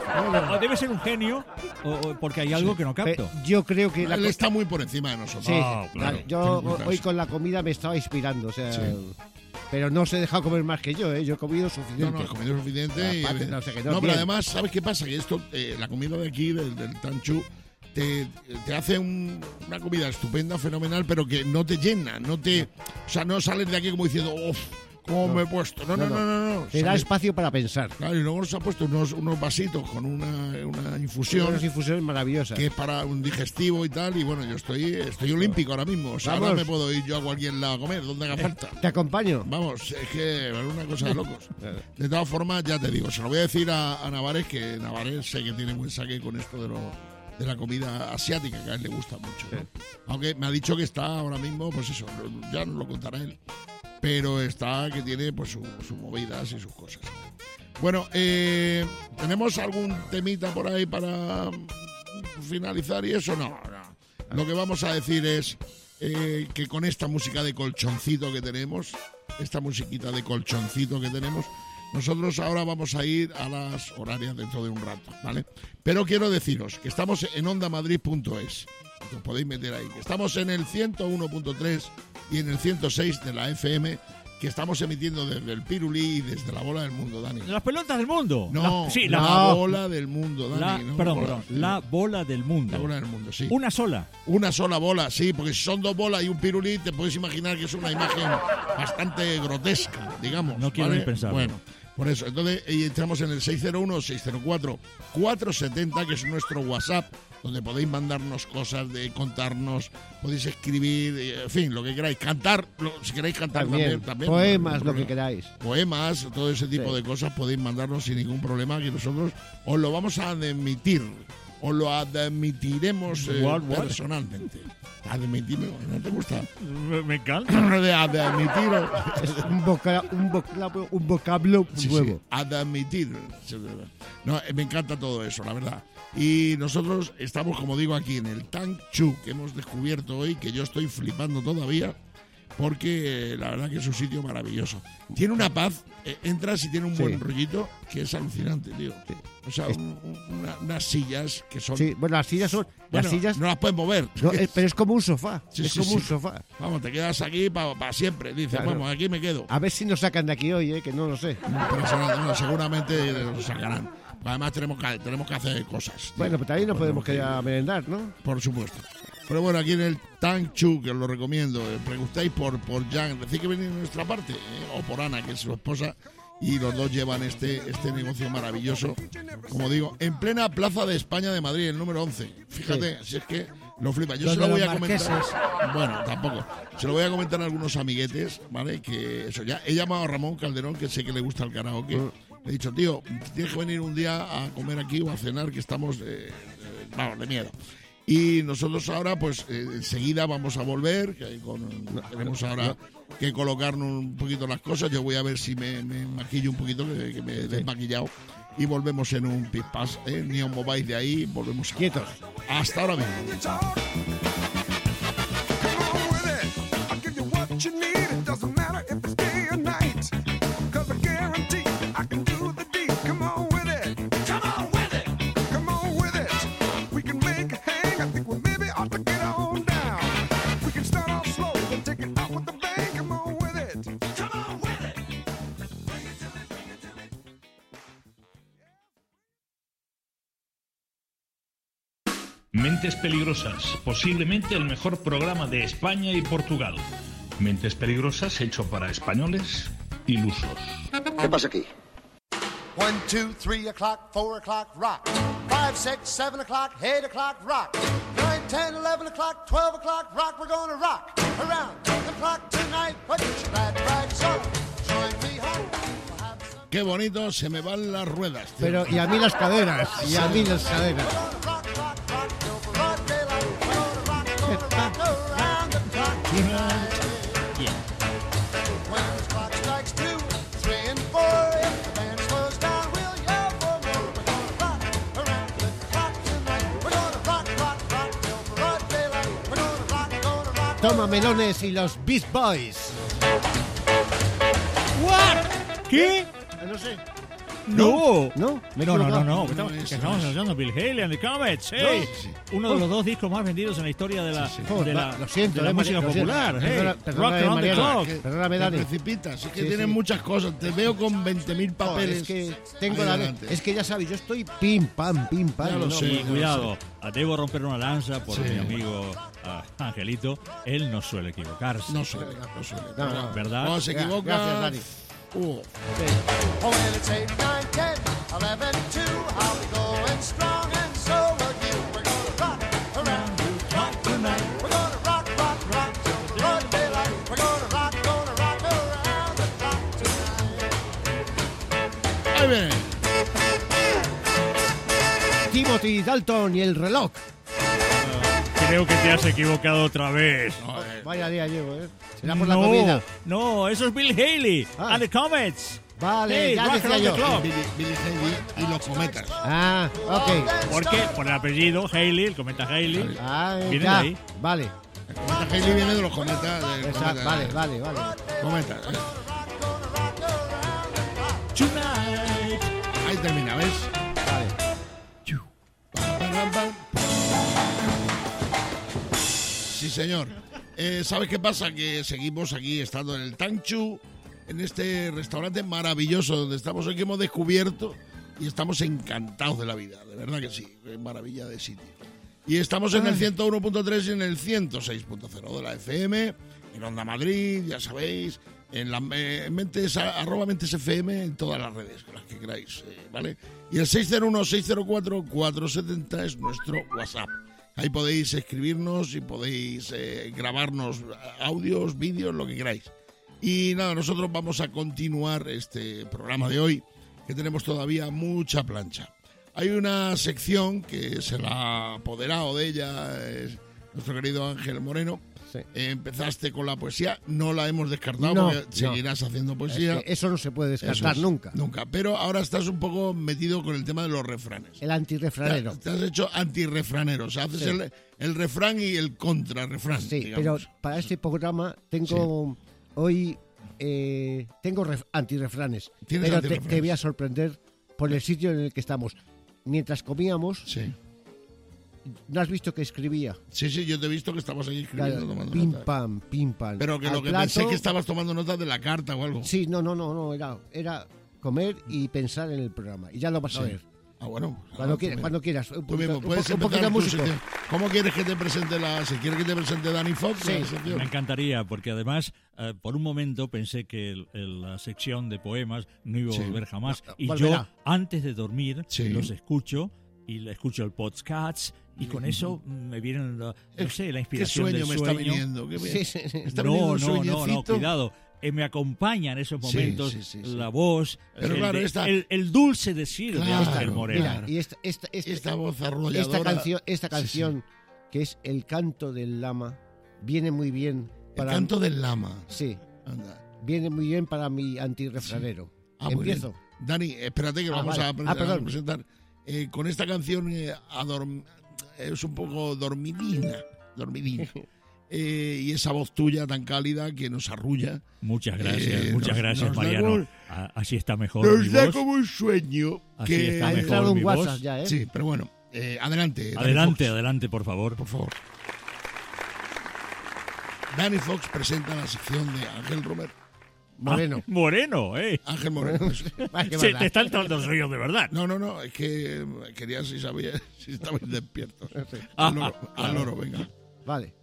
O debe ser un genio o, o porque hay algo que no Pe- capto. Yo creo que la Él co- está muy por encima de nosotros. Sí, Ah, claro. yo Ten cuenta hoy eso. con la comida me estaba inspirando, o sea, Sí. pero no se deja comer más que yo, ¿eh? Yo he comido No, suficiente. no, has comido suficiente. y- Aparte, no sé, que no, no, pero bien. además, ¿sabes qué pasa? Que esto, eh, la comida de aquí, del, del Tanchu, te, te hace un- una comida estupenda, fenomenal, pero que no te llena, no te... O sea, no sales de aquí como diciendo, uff, ¿cómo No. me he puesto? No, no, no, No, no. no, Te da Sales- espacio para pensar. Claro, y luego nos ha puesto unos, unos vasitos con una, una infusión Unas infusiones maravillosas. que es para un digestivo y tal, y bueno, yo estoy estoy olímpico ahora mismo. O sea, ahora Vamos. me puedo ir yo a cualquier lado a comer, donde haga falta. Te acompaño. Vamos, es que es una cosa de locos. De todas formas, ya te digo, se lo voy a decir a, a Navares, que Navares sé que tiene buen saque con esto de lo de la comida asiática, que a él le gusta mucho, ¿no? Aunque me ha dicho que está ahora mismo, pues eso, ya nos lo contará él, pero está que tiene pues su- sus movidas y sus cosas. Bueno, eh, ¿tenemos algún temita por ahí para finalizar y eso? No, no. Lo que vamos a decir es eh, que con esta música de colchoncito que tenemos, esta musiquita de colchoncito que tenemos, nosotros ahora vamos a ir a las horarias dentro de un rato, ¿vale? Pero quiero deciros que estamos en onda madrid punto es, os podéis meter ahí, que estamos en el ciento uno punto tres y en el ciento seis de la F M, que estamos emitiendo desde el Pirulí y desde la bola del mundo, Dani. Las pelotas del mundo. No, La- sí, la, la, bola del mundo, la- Dani. ¿no? perdón, Bola. perdón, la bola del mundo. La bola del mundo, sí. Una sola. Una sola bola, sí, porque si son dos bolas y un pirulí, te puedes imaginar que es una imagen bastante grotesca, digamos. No quiero ¿vale? ni pensarlo. Bueno, por eso. Entonces, y entramos en el seis cero uno, seis cero cuatro, cuatro siete cero, que es nuestro WhatsApp, donde podéis mandarnos cosas, de contarnos, podéis escribir, eh, en fin, lo que queráis. Cantar, lo- si queréis cantar también. También, también poemas, no, lo no, que no. queráis. Poemas, todo ese tipo Sí. de cosas podéis mandarnos sin ningún problema, que nosotros os lo vamos a admitir, os lo admitiremos eh, What, what? personalmente. Admitirlo, ¿no te gusta? Me, me encanta. De admitiros. Es un, voca- un vocablo, un vocablo Sí, sí, nuevo. admitir. Sí, es verdad. No, eh, me encanta todo eso, la verdad. Y nosotros estamos, como digo, aquí en el Tang Chu, que hemos descubierto hoy, que yo estoy flipando todavía, porque eh, la verdad que es un sitio maravilloso. Tiene una paz, eh, entras y tiene un Sí. buen rollito, que es alucinante, tío. O sea, Es- un- un- una- unas sillas que son... Sí, bueno, las sillas son. Bueno, las sillas. no las puedes mover. no, es- pero es como un sofá. Sí, es sí, como sí. un sofá. Vamos, te quedas aquí para siempre. Dices, Claro. vamos, aquí me quedo. A ver si nos sacan de aquí hoy, ¿eh? Que no lo sé. Impresionante, no, seguramente lo sacarán. Además tenemos que, tenemos que hacer cosas. tío. Bueno, pues también nos podemos que quedar a merendar, ¿no? Por supuesto. Pero bueno, aquí en el Tang Chu, que os lo recomiendo, eh, preguntáis por, por Jan, decid que venís de nuestra parte, eh, o por Ana, que es su esposa, y los dos llevan este, este negocio maravilloso, como digo, en plena Plaza de España de Madrid, el número once. Fíjate, si es que lo flipa. Yo Los se lo de voy los a comentar. marqueses. Bueno, tampoco. Se lo voy a comentar a algunos amiguetes, ¿vale? Que eso ya. He llamado a Ramón Calderón, que sé que le gusta el karaoke. Le he dicho, tío, tienes que venir un día a comer aquí o a cenar, que estamos, eh, eh, vamos, de miedo. Y nosotros ahora, pues eh, enseguida vamos a volver, que con, tenemos ahora que colocarnos un poquito las cosas. Yo voy a ver si me, me maquillo un poquito, que, que me he desmaquillado. Y volvemos en un pispás, ¿eh? Ni os mováis de ahí, volvemos Quietos. Hasta ahora mismo. Mentes Peligrosas, posiblemente el mejor programa de España y Portugal. Mentes Peligrosas hecho para españoles ilusos. ¿Qué pasa aquí? One, two, three o'clock, four o'clock, rock. Five, six, seven o'clock, eight o'clock, rock. Nine, ten, eleven o'clock, twelve o'clock, rock. We're gonna rock around the clock tonight. Put your glad rags on. Join me home. We'll have some... Qué bonito, se me van las ruedas, tío. Pero, y a mí las caderas, y a mí las caderas. Rock, rock, rock, till broad daylight. We're gonna rock, gonna rock around the clock tonight. Yeah. When the clock strikes two, three and four, if the band slows down, we'll yell for more. We're gonna rock around the clock tonight. We're gonna rock, rock, rock till broad daylight. We're gonna rock, gonna rock. Toma Melones y los Beast Boys. What? ¿Qué? No sé. No. ¿No? ¿Me he No, no, no, equivocado? no. No, Estamos, eso estamos es. hablando de Bill Haley and the Comets. Hey. Sí. Uno de los dos discos más vendidos en la historia de la, Joder, de la, va, lo siento, de la eh, música Mari- lo siento. popular. Hey. Perdona- Rock perdona, Around the Mariano. Clock. Que Perdóname, te Dani. precipitas, es que Sí, tienes sí. muchas cosas. Te veo con veinte mil Joder, papeles. es que tengo ahí la delante. es que ya sabes, yo estoy pim pam pim pam. Ya lo ¿no? sé. Y no cuidado, debo romper una lanza por Sí. mi amigo ah, Angelito. Él no suele equivocarse. No suele, no suele. No, no. ¿Verdad? Cuando se Gra- equivoca. gracias, Dani. uh, Oh, when it's eight, nine, ten, eleven, two, I'll be going strong and so will you. We're gonna rock around the clock tonight. We're gonna rock, rock, rock till broad daylight. We're gonna rock, gonna rock around the clock tonight. ahí viene. Timothy Dalton y el reloj. Creo que te has equivocado otra vez. No, eh, Vaya día llevo, ¿eh? Será por la no, comida. no, eso es Bill Haley Ah. and the Comets. Vale, Hey, ya rock decía around the yo. clock. Billy, Billy Haley y los cometas. Ah, ok. ¿Por qué? Por el apellido Haley, el cometa Haley. Ah, Viene de ya. ahí. Vale. El cometa Haley viene de los cometas. del Esa- cometa, vale, vale, vale. Cometas. eh. Tonight. Ahí termina, ¿ves? Vale. Sí, señor. Eh, ¿Sabes qué pasa? Que seguimos aquí estando en el Tangchu, en este restaurante maravilloso donde estamos hoy, que hemos descubierto y estamos encantados de la vida. De verdad que sí, qué maravilla de sitio. Y estamos en el ciento uno punto tres y en el ciento seis punto cero de la F M, en Onda Madrid, ya sabéis, en la eh, mentes, arroba mentes F M, en todas las redes, las que queráis, eh, ¿vale? Y el seis cero uno, seis cero cuatro, cuatro siete cero es nuestro WhatsApp. Ahí podéis escribirnos y podéis eh, grabarnos audios, vídeos, lo que queráis. Y nada, nosotros vamos a continuar este programa de hoy, que tenemos todavía mucha plancha. Hay una sección que se la ha apoderado de ella es nuestro querido Ángel Moreno. Sí. Eh, empezaste con la poesía, no la hemos descartado No, porque no. seguirás haciendo poesía. Es que eso no se puede Eso descartar es, nunca. Nunca, pero ahora estás un poco metido con el tema de los refranes. El antirrefranero. Te, te has hecho antirrefranero, o sea, haces Sí. el, el refrán y el contrarrefrán. Sí, digamos. pero para este programa tengo hoy eh, tengo ref- antirrefranes. Tienes Pero te, antirrefranes. te voy a sorprender por el sitio en el que estamos. Mientras comíamos, Sí. ¿no has visto que escribía? sí, sí, yo te he visto que estabas ahí escribiendo, Claro, tomando pim nota. pam, pim pam. Pero que Al lo que plato- pensé es que estabas tomando notas de la carta o algo. Sí, no, no, no, no, era, era comer y pensar en el programa. Y ya lo vas a Sí. ver. Ah, bueno. Cuando, ah, quieras, tú cuando quieras. Un Tú poquito, mismo un puedes poco- un empezar poquito de tu música. sección. ¿Cómo quieres que te presente la... Si quieres que te presente Dani Fox, Sí. la sección? Me encantaría, porque además, eh, por un momento pensé que el- el- la sección de poemas no iba a Sí. volver jamás. Y volverá. yo, antes de dormir, Sí. los escucho y le escucho el podcast y con eso mm, me viene, la, no sé, la ¿Qué inspiración sueño del me sueño. está viniendo? ¿Qué me- Sí, sí, sí. me está viniendo No, un no, no, no, sueñecito? cuidado. Eh, me acompaña en esos Sí, momentos sí, sí, sí. la voz, Pero el, claro, de- esta- el, el dulce decir de Claro, Ángel Moreno. Mira, y esta, esta, esta, Esta voz arrolladora. esta canción, esta Sí, sí. canción que es el canto del lama, viene muy bien El para... canto del lama. Sí, Anda. viene muy bien para mi antirrefranero. Ah, muy bien. Empiezo. Dani, espérate que lo Ah, vamos vale. a, pre- Ah, a perdón. presentar. Eh, con esta canción eh, adorm- es un poco dormidina, dormidina. Eh, y esa voz tuya tan cálida que nos arrulla. Muchas gracias, Eh, muchas nos- gracias, nos da Mariano. como- A- así está mejor mi Nos da voz. como un sueño. Así que está Ha mejor entrado mi un voz. WhatsApp ya, ¿eh? Sí, pero bueno, eh, adelante. Dani Adelante, Fox, adelante, por favor. por favor. Dani Fox presenta la sección de Ángel Romero. Moreno. Ah, Moreno, ¿eh? Ángel Moreno. Ah, qué Se maldad. te está entrando el sueño de verdad. No, no, no, es que quería si sabía si estabais despiertos. Ah, Al loro, ah, al claro. loro, venga. Vale.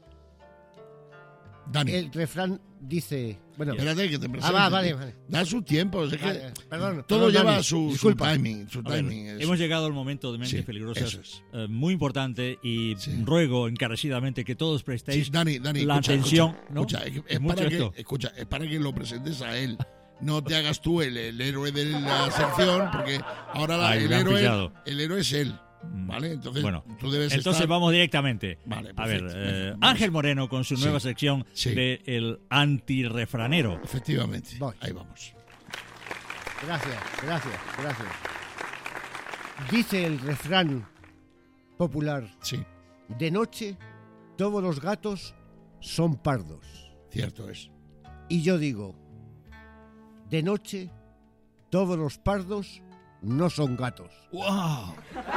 Dani, El refrán dice... Bueno, espérate que te presente. Ah, va, vale, vale. Da su tiempo, es que Vale, perdón, todo perdón, lleva Dani, su, su disculpa. timing. Su A ver, timing es- hemos llegado al momento de Mentes Sí, Peligrosas eso es. eh, muy importante y Sí. ruego encarecidamente que todos prestéis Sí, Dani, Dani, la escucha, atención. escucha, ¿no? escucha, es, es Mucho para que, esto. escucha, es para que lo presentes a él. No te hagas tú el, el héroe de la sección, porque ahora la- Ay, el, me han héroe, pillado. el héroe es él. Mm, ¿Vale? Entonces, Bueno, tú debes entonces estar... vamos directamente. Vale, A ver, perfecto. eh, Venga, vamos. Ángel Moreno con su Sí. nueva sección Sí. de El Antirrefranero. Efectivamente. Voy. Ahí vamos. Gracias, gracias, gracias. Dice el refrán popular, Sí, de noche todos los gatos son pardos. cierto es. Y yo digo, de noche todos los pardos no son gatos. ¡Wow!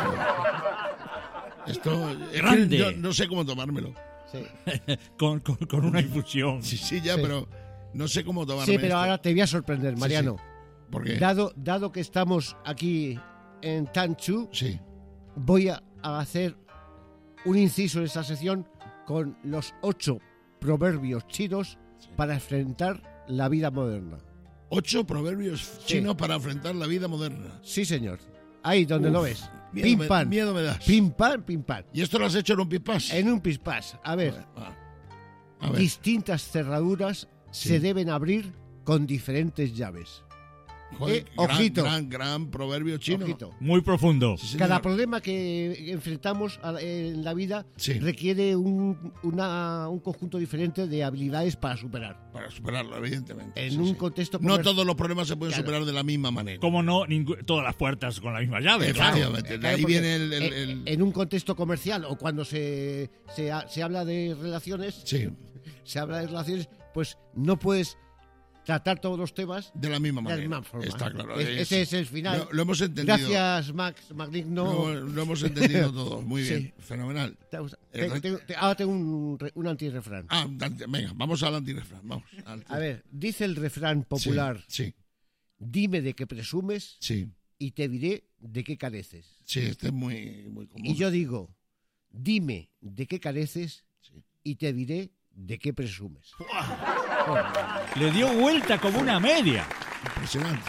Esto es que Grande. yo no sé cómo tomármelo. Sí, Con, con- con una infusión. Sí, sí, ya, Sí. pero no sé cómo tomarme sí pero esto. ahora te voy a sorprender, Mariano. ¿Por qué? Dado, dado que estamos aquí en Tanchu, Sí. voy a, a hacer un inciso en esta sección con los ocho proverbios chinos para enfrentar la vida moderna. Ocho proverbios Sí. chinos para enfrentar la vida moderna. Sí, señor. Ahí donde Uf, lo ves. Miedo, Pim me, pam. miedo me das. Pim pam, pim pam. ¿Y esto lo has hecho en un pispás? En un pispás. A ver, A ver. distintas cerraduras Sí. se deben abrir con diferentes llaves. Joder, eh, gran, ojito. Gran, gran proverbio chino. Ojito. Muy profundo. Sí, señor. Cada problema que enfrentamos a- en la vida Sí. requiere un, una- un conjunto diferente de habilidades para superar. Para superarlo, evidentemente. En Sí, un sí. contexto No comer- todos los problemas se pueden Claro. superar de la misma manera. Como no, ningú- todas las puertas con la misma llave. Claro. Efectivamente. De Claro, ahí porque viene el... el- en- el- En un contexto comercial o cuando se, se, ha- se habla de relaciones, Sí, se habla de relaciones, pues no puedes tratar todos los temas de la misma de manera. la misma forma. Está claro. Es- es- ese es el final. Lo, lo hemos entendido. Gracias, Max Magnignó. Lo, lo hemos entendido todo. Muy Sí. bien. Fenomenal. Te- te- Eh, te- te- ahora tengo un, re- un antirrefrán. Ah, Dante, venga, vamos al antirrefrán. Vamos. al- A ver, dice el refrán popular, Sí, dime de qué presumes sí, y te diré de qué careces. sí, este es muy, muy común. Y yo digo, dime de qué careces Sí. y te diré de qué presumes. Le dio vuelta como una media. Impresionante.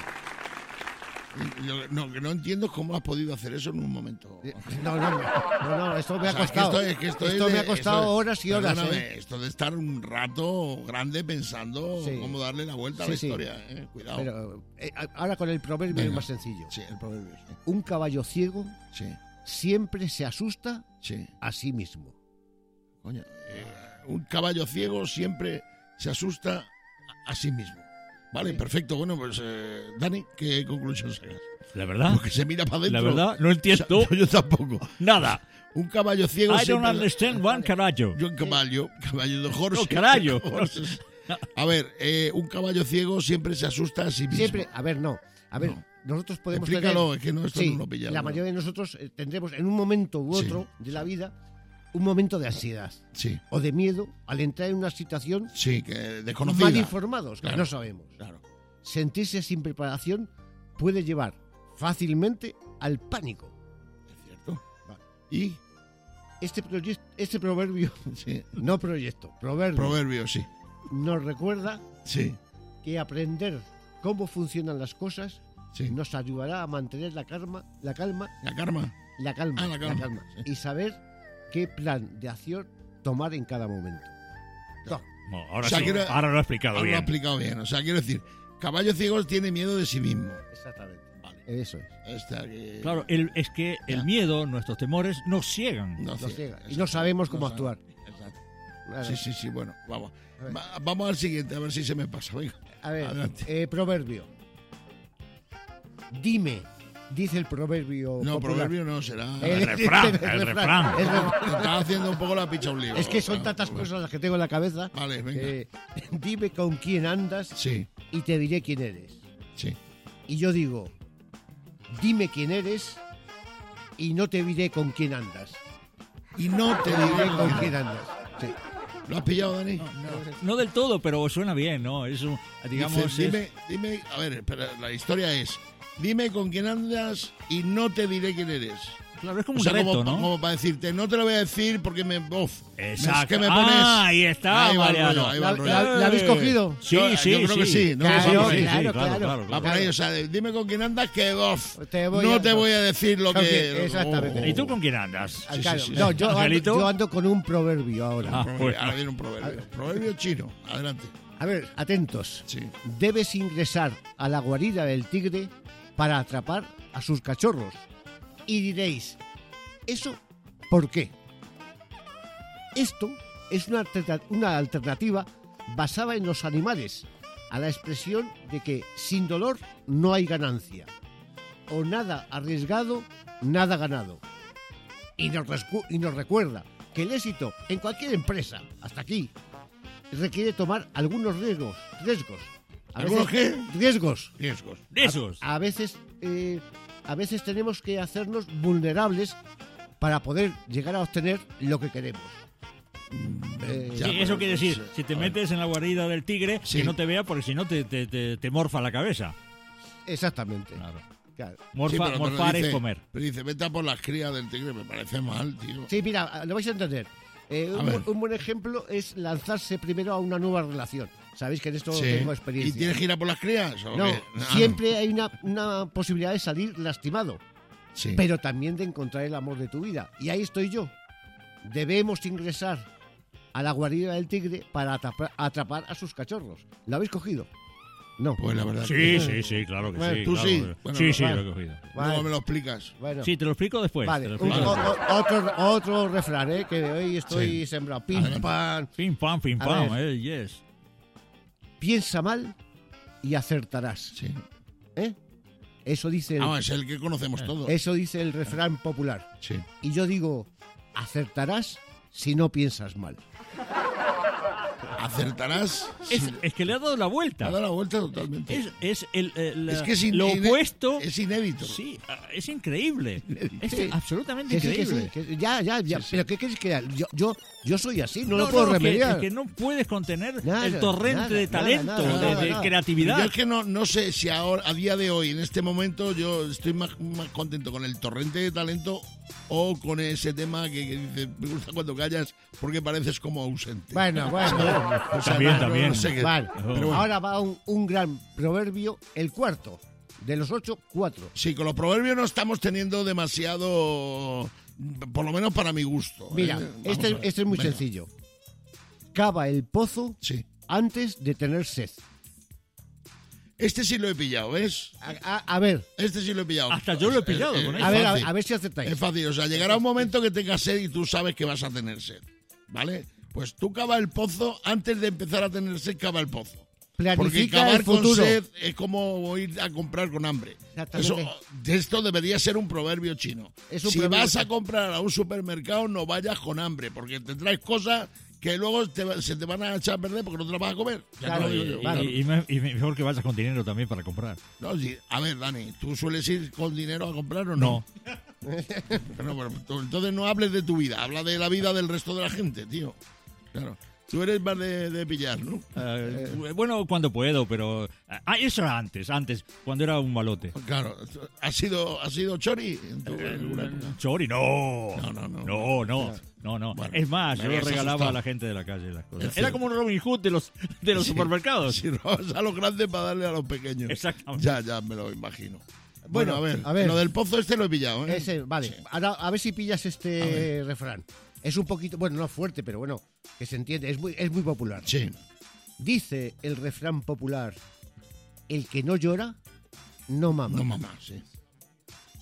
Y lo- no, que no entiendo cómo has podido hacer eso en un momento. No, no, no, no, no, esto me O ha sea, es que costado. esto, es que esto es Esto me de- ha costado esto- horas y horas. perdóname, ¿eh? Esto de estar un rato grande pensando Sí. cómo darle la vuelta a Sí, la sí. historia. eh, Cuidado. Pero eh, ahora con el proverbio Venga. es más sencillo. Sí, el proverbio. Un caballo ciego Sí, sí. siempre se asusta sí. a sí mismo. Coño, eh, un caballo ciego siempre se asusta a, a sí mismo. Vale, Sí. perfecto. Bueno, pues, eh, Dani, ¿qué conclusión sacas? La verdad, Porque se mira para adentro. la verdad, no O entiendo sea, yo tampoco. nada. Un caballo ciego I don't siempre... understand one carajo. Yo un caballo, caballo de horse. No, carayo. Horses. A ver, eh, un caballo ciego siempre se asusta a sí mismo. Siempre, a ver, no. A ver, No. nosotros podemos Explícalo, tener... es que no, esto Sí, no lo pilla. la ¿no? mayoría de nosotros eh, tendremos en un momento u Sí, otro de la vida un momento de ansiedad Sí, o de miedo al entrar en una situación sí, que desconocida. mal informados, que Claro. no sabemos. Claro. Sentirse sin preparación puede llevar fácilmente al pánico. Es cierto. Vale. Y, Este, proye- este proverbio, sí, no proyecto, proverbio, proverbio, sí. nos recuerda Sí, que aprender cómo funcionan las cosas sí. nos ayudará a mantener la calma, la calma, La karma. la calma, Ah, la calma, sí. y saber qué plan de acción tomar en cada momento. No, No, ahora O sea, sí, quiero- ahora lo he explicado Ahora lo ha bien. explicado bien. O sea, quiero decir, caballo ciego tiene miedo de sí mismo. exactamente. Vale. Eso es. Esta que... Claro, el, es que el Ya. miedo, nuestros temores, nos ciegan. No Nos ciega, ciega. Y exacto. no sabemos cómo No actuar. sabe. Exacto. Vale. Sí, sí, sí, bueno, vamos. A ver. Va- vamos al siguiente, a ver si se me pasa. Venga. A ver, Adelante. eh, proverbio. Dime, dice el proverbio No, popular. proverbio no, será... El, refrán, el refrán. el refrán. Te estaba haciendo un poco la picha un lío. Es que son Ah, tantas bueno. cosas las que tengo en la cabeza. Vale, venga. Eh, dime con quién andas Sí, y te diré quién eres. sí. Y yo digo, dime quién eres y no te diré con quién andas. Y no te Te diré diré con quién andas. Sí. ¿Lo has pillado, Dani? No del todo, pero suena bien, ¿no? Es un, digamos, Dice, es- dime, dime, a ver, espera, la historia es, dime con quién andas y no te diré quién eres. claro, es como O un sea, reto, como, ¿no? como para decirte, no te lo voy a decir porque me... Uf, Exacto. Es que me pones... Ah, ahí está, Ahí va el Mariano. rollo, ahí va ¿La, el rollo. la- la habéis cogido? Sí, Yo- sí, yo creo que sí, ¿no? Claro, Sí, claro, sí, sí. claro, claro, claro, Va claro. por ahí, o sea, de- dime con quién andas que uf, Te voy no a- te voy a decir lo Con que... quién- exactamente. ¿Y tú con quién andas? Ah, sí, claro. sí. No, yo ando, Angelito. yo ando con un proverbio ahora. Ah. Proverbio, bueno. Ahora viene un proverbio. Proverbio chino, adelante. A ver, atentos. Sí. Debes ingresar a la guarida del tigre para atrapar a sus cachorros. Y diréis, ¿eso por qué? Esto es una, alterna- una alternativa basada en los animales, a la expresión de que sin dolor no hay ganancia, o nada arriesgado, nada ganado. Y nos, rescu- y nos recuerda que el éxito en cualquier empresa, hasta aquí, requiere tomar algunos riesgos. riesgos. A ¿Algunos veces- qué? Riesgos. Riesgos. De esos. A veces, eh, a veces tenemos que hacernos vulnerables para poder llegar a obtener lo que queremos. Eh, Ya, Sí, pero- eso quiere decir, sí, si te a ver. metes en la guarida del tigre, Sí. que no te vea porque si no te, te, te, te morfa la cabeza. Exactamente. Claro. Claro. Morfa- Sí, pero- pero morfar dice- es comer. Pero dice, vete a por las crías del tigre, me parece mal, tío. Sí, mira, lo vais a entender. Eh, A un, ver. bu- un buen ejemplo es lanzarse primero a una nueva relación. Sabéis que en esto Sí. tengo ¿Y experiencia. tienes que ir a por las crías? ¿o No, qué? Ah, siempre hay una, una posibilidad de salir lastimado, Sí. pero también de encontrar el amor de tu vida. Y ahí estoy yo. Debemos ingresar a la guarida del tigre para atrapar, atrapar a sus cachorros. ¿Lo habéis cogido? No. Pues la verdad. Sí, que- sí, sí, claro que Bueno, sí. tú claro sí. que- Bueno, sí, sí, vale. lo he cogido. Vale. Luego me lo explicas. Bueno. Sí, te lo explico después. Vale, te lo un- explico o- después. o- otro, otro refrán, ¿eh? Que hoy estoy Sí. sembrado. Pim, Adelante. pam. Pim, pam, pim, A pam, ver. eh, yes. Piensa mal y acertarás. Sí. ¿Eh? Eso dice el, Ah, es el que conocemos todos. eso dice el refrán popular. Sí. Y yo digo, acertarás si no piensas mal. Acertarás. Es, sí. es que le ha dado la Ha vuelta. dado la vuelta totalmente. Es, es el, el- Es que es in- lo ine- opuesto. Es inédito. Sí, ah, es increíble. Es Sí. absolutamente Que sí, que increíble. sí, que- ya, ya, ya. Sí, sí. Pero ¿qué quieres que haga? Yo, yo, yo soy así, no, lo No, puedo no, es que- remediar. Es que no puedes contener Nada, el torrente nada, de nada, talento, nada, de, nada, de nada. creatividad. Yo es que no, no sé si ahora, a día de hoy, en este momento, yo estoy más, más contento con el torrente de talento o con ese tema que, que dice, me gusta cuando callas porque pareces como ausente. Bueno, bueno. O sea, También, no- también. no sé qué- Vale. pero bueno. Ahora va un, un gran proverbio, el cuarto. De los ocho, cuatro. Sí, con los proverbios no estamos teniendo demasiado, por lo menos para mi gusto. Mira, ¿eh? Vamos este, a ver. este es muy Venga. sencillo. Cava el pozo Sí. antes de tener sed. Este sí lo he pillado, ¿ves? A, a- a ver, Este sí lo he pillado. Hasta yo lo he pillado Eh, eh, con es él. a ver, a, fácil. a ver si acertáis. Es fácil, o sea, llegará un momento que tengas sed y tú sabes que vas a tener sed, ¿vale? Pues tú cava el pozo, antes de empezar a tener sed, cava el pozo. Porque Planifica cavar el futuro. con sed es como ir a comprar con hambre. Eso, Exactamente. esto debería ser un proverbio chino. Es un si proverbio vas a chino. comprar a un supermercado, no vayas con hambre, porque te traes cosas que luego te va- se te van a echar a perder porque no te las vas a comer. Ya Claro, te lo Y, digo yo. y- Claro. y me- y mejor que vayas con dinero también para comprar. No, sí. A ver, Dani, ¿tú sueles ir con dinero a comprar o no? Pero, bueno, tú- entonces no hables de tu vida, habla de la vida del resto de la gente, tío. Claro. Tú eres más de, de pillar, ¿no? Eh, bueno, cuando puedo, pero... Ah, eso era antes, antes, cuando era un malote. Claro. ¿Has sido, has sido chori en tu alguna época? Chori, no. No, no, no. No, no, no, no. Bueno, es más, me yo habías regalaba asustado. a la gente de la calle las Es cosas. Era cierto. como un Robin Hood de los, de los Sí. supermercados. Si robas a los grandes para darle a los pequeños. Exactamente. Ya, ya me lo imagino. Bueno, a ver, a ver. lo del pozo este lo he pillado, ¿eh? Ese, vale. Sí. Ahora, a ver si pillas A este ver. refrán. Es un poquito, bueno, no fuerte, pero bueno, que se entiende. Es muy, es muy popular. Sí. Dice el refrán popular: el que no llora, no mama. No, mamá, sí.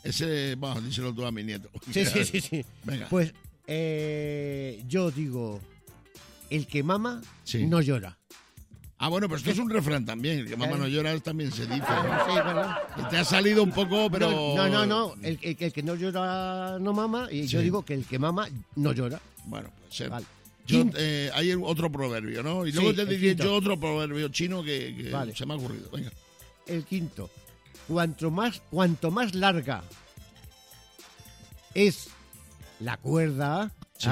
Ese, bueno, díselo tú a mi nieto. Sí, sí, sí, sí. Venga. Pues eh, yo digo, el que mama Sí. no llora. Ah, bueno, pues esto es un refrán también. El que mamá no llora también se dice. ¿no? Sí, ¿verdad? Y te ha salido un poco, pero... No, no, no. El, el- el que no llora no mama, y yo Sí. digo que el que mama no llora. Bueno, puede ser. Vale. Yo, Quin- eh, hay otro proverbio, ¿no? Y luego Sí, te el diré quinto. yo otro proverbio chino que, que Vale. se me ha ocurrido. Venga. El quinto. Cuanto más, cuanto más larga es la cuerda, Sí,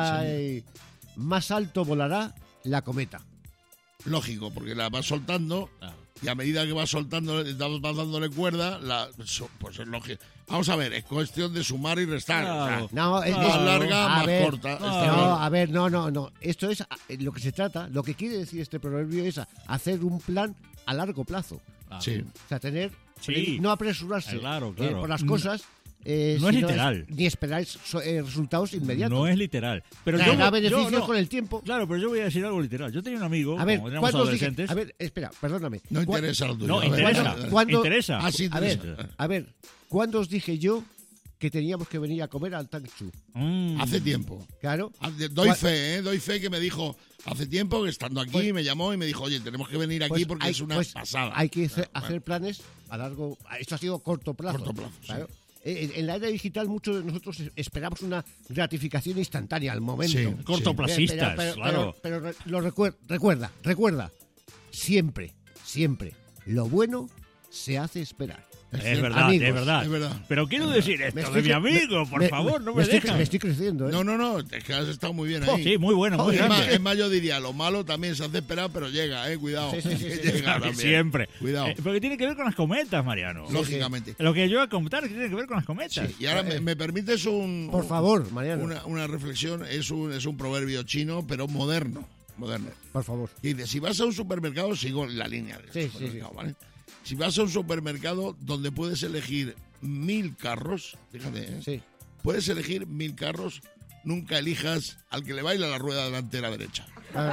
ay, más alto volará la cometa. Lógico, porque la vas soltando y a medida que vas soltando, vas dándole cuerda, la, so- pues es lógico. Vamos a ver, es cuestión de sumar y restar. o sea, Claro. No, es, más es- larga, a más ver, corta. no, está No, claro. a ver, no, no, no. Esto es a- lo que se trata, lo que quiere decir este proverbio es a- hacer un plan a largo plazo. Ah, Sí. O sea, tener, Sí. no apresurarse Claro, eh, claro. por las No- cosas. eh, no es sino literal. ni esperar so- eh, resultados inmediatos. No es literal. Pero Traerá yo, beneficios yo no. con el tiempo. Claro, pero yo voy a decir algo literal. Yo tenía un amigo, A ver, como éramos ¿cuántos dije? adolescentes. A ver, espera, perdóname. No ¿Cuá- interesa lo tuyo. No, A ver, interesa. dale, dale. ¿Cuándo- Interesa. Ah, sí, A ver, interesa. a ver, ¿cuándo os dije yo que teníamos que venir a comer al Tangchu? Mm. Hace tiempo. Claro. Hace- Doy ¿Cuál- fe, ¿eh? Doy fe que me dijo hace tiempo que estando aquí Pues- me llamó y me dijo, oye, tenemos que venir aquí Pues porque hay- es una pues pasada. Hay que hacer, Bueno, hacer planes a largo. Esto ha sido corto plazo. Corto plazo, sí. Claro. En, en la era digital muchos de nosotros esperamos una gratificación instantánea al momento. Sí. Cortoplacistas, Pero- pero- claro. Pero, pero re- lo recuer- recuerda, recuerda, siempre, siempre, lo bueno se hace esperar. Es verdad, Amigos, es verdad. es verdad. Pero quiero decir esto Me de estoy mi cre- amigo, por me- favor, no me me, estoy, dejas. me estoy creciendo, ¿eh? No, no, no, es que has estado muy bien Oh, ahí. Sí, muy bueno, muy Es más, grande. es más, yo diría, lo malo también se hace esperar, pero llega, eh, cuidado. Sí, sí, sí, sí. Llega Claro, también. siempre. Cuidado. Eh, porque tiene que ver con las cometas, Mariano. Lógicamente. Lo que yo voy a contar tiene que ver con las cometas. Sí, y ahora me, me permites un... Por favor, Mariano, Una, una reflexión, es un, es un proverbio chino, pero moderno. Moderno. por favor. Y dice, si vas a un supermercado, sigo la línea del Sí, sí, supermercado, sí. ¿vale? Si vas a un supermercado donde puedes elegir mil carros, fíjate, ¿eh? Sí. Puedes elegir mil carros, nunca elijas al que le baila la rueda delantera derecha.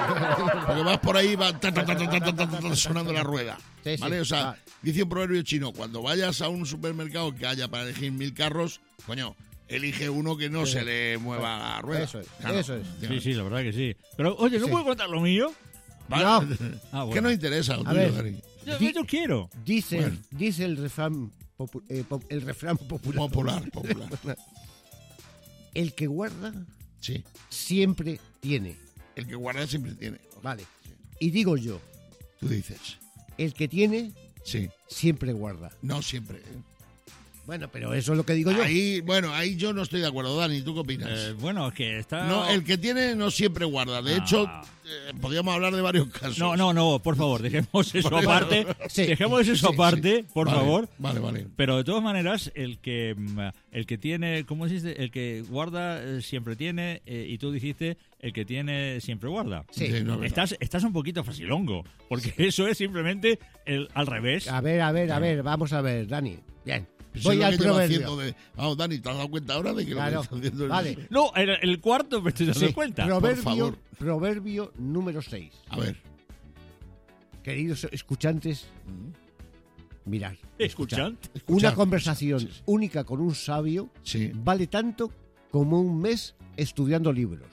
Porque vas por ahí, va ta, ta, ta, ta, ta, ta, ta, ta, sonando la rueda. Sí, sí. ¿Vale? O sea, Ah. dice un proverbio chino, cuando vayas a un supermercado que haya para elegir mil carros, coño, elige uno que no Sí. se le mueva la rueda. Eso es, Claro. eso es. Sí, sí, la verdad que sí. Pero, oye, ¿no Sí. puedo contar lo mío? ¿Vale? No. Ah, ¿Qué bueno. no interesa lo A tuyo, ver. Dani? Yo, Di- yo quiero. Dice, Bueno. dice el refrán, popu- eh, pop- el refrán popular. Popular, popular. El que guarda Sí. siempre tiene. El que guarda siempre tiene. Vale. Y digo yo, Tú dices. el que tiene Sí. siempre guarda. No siempre. ¿eh? Bueno, pero eso es lo que digo yo. Ahí, bueno, ahí yo no estoy de acuerdo, Dani. ¿Tú qué opinas? Eh, bueno, es que está... No, el que tiene no siempre guarda. De Ah. hecho, eh, podríamos hablar de varios casos. No, no, no, por favor, dejemos eso Vale, aparte. vale. Sí. Dejemos eso Sí, aparte, por Vale, favor. Vale, vale. Pero de todas maneras, el que mm, el que tiene, ¿cómo se dice? El que guarda eh, siempre tiene, eh, y tú dijiste, el que tiene siempre guarda. Sí. Sí, no, es verdad. Estás, estás un poquito facilongo, porque eso es simplemente el al revés. A ver, a ver, a ver, vamos a ver, Dani. Bien. Eso Voy es lo al que lleva proverbio. haciendo de- Vamos, Dani, ¿te has dado cuenta ahora de que Claro. lo que está haciendo es- Vale. No, el, el cuarto me estoy dando Sí, cuenta. Proverbio, favor. proverbio número seis. A ver. Queridos escuchantes, mirad. ¿Escuchan? Una Escuchad. conversación Sí, sí. única con un sabio Sí. vale tanto como un mes estudiando libros.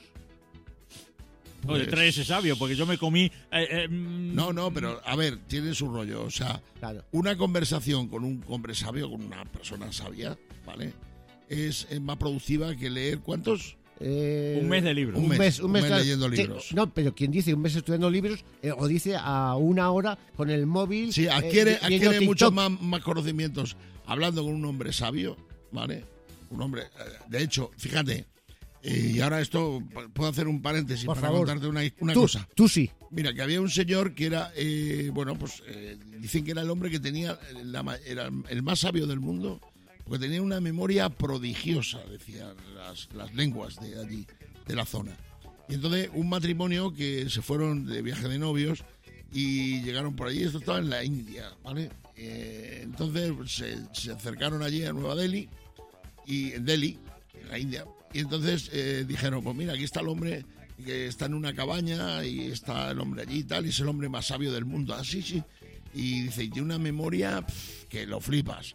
Oye, Pues- trae ese sabio, porque yo me comí... eh, eh, mm, No, no, pero a ver, tiene su rollo. O sea, Claro. una conversación con un hombre sabio, con una persona sabia, ¿vale? Es, es más productiva que leer, ¿cuántos? Eh, Un mes de libros. Un mes, un mes claro. leyendo Sí, libros. no, pero quien dice un mes estudiando libros eh, o dice a una hora con el móvil. Sí, eh, adquiere, vi- viendo adquiere TikTok. muchos más, más conocimientos hablando con un hombre sabio, ¿vale? Un hombre, eh, de hecho, fíjate, eh, y ahora esto, puedo hacer un paréntesis Por para favor. contarte una, una Tú, cosa. tú sí. Mira, que había un señor que era, eh, bueno, pues eh, dicen que era el hombre que tenía, la ma- era el más sabio del mundo, porque tenía una memoria prodigiosa, decían las, las lenguas de allí, de la zona. Y entonces un matrimonio que se fueron de viaje de novios y llegaron por allí, esto estaba en la India, ¿vale? Eh, entonces se, se acercaron allí a Nueva Delhi, y en Delhi, en la India, y entonces eh, dijeron, pues mira, aquí está el hombre que está en una cabaña y está el hombre allí y tal, y es el hombre más sabio del mundo. Ah, sí, sí. Y dice, y tiene una memoria pf, que lo flipas. Y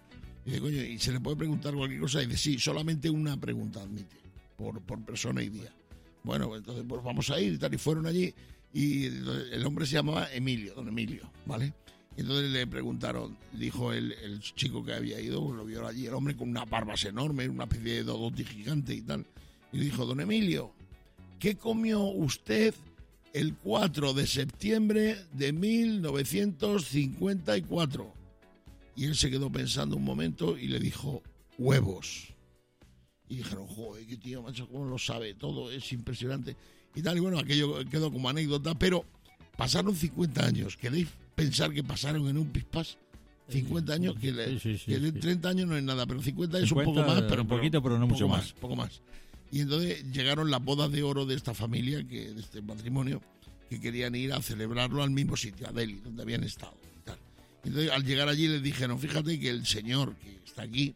Y dice, coño, ¿y se le puede preguntar cualquier cosa? Y dice, sí, solamente una pregunta admite, por, por persona y día. Bueno, entonces pues vamos a ir y tal. Y fueron allí y el hombre se llamaba Emilio, don Emilio, ¿vale? Y entonces le preguntaron, dijo el, el chico que había ido, lo vio allí, el hombre con unas barbas enormes, una especie de dodoti gigante y tal. Y dijo, don Emilio, ¿qué comió usted el cuatro de septiembre de mil novecientos cincuenta y cuatro? Y él se quedó pensando un momento y le dijo, huevos. Y dijeron, joder, qué tío, macho, cómo lo sabe todo, es impresionante. Y tal, y bueno, aquello quedó como anécdota, pero pasaron cincuenta años. ¿Queréis pensar que pasaron en un pispás? cincuenta años, que, le, sí, sí, sí, que sí. treinta años no es nada, pero cincuenta es un cincuenta, poco más, pero un poquito, pero no poco mucho más. Poco más. Y entonces llegaron las bodas de oro de esta familia, que de este matrimonio, que querían ir a celebrarlo al mismo sitio, a Delhi, donde habían estado. Y tal. Entonces, al llegar allí les dijeron, fíjate que el señor que está aquí,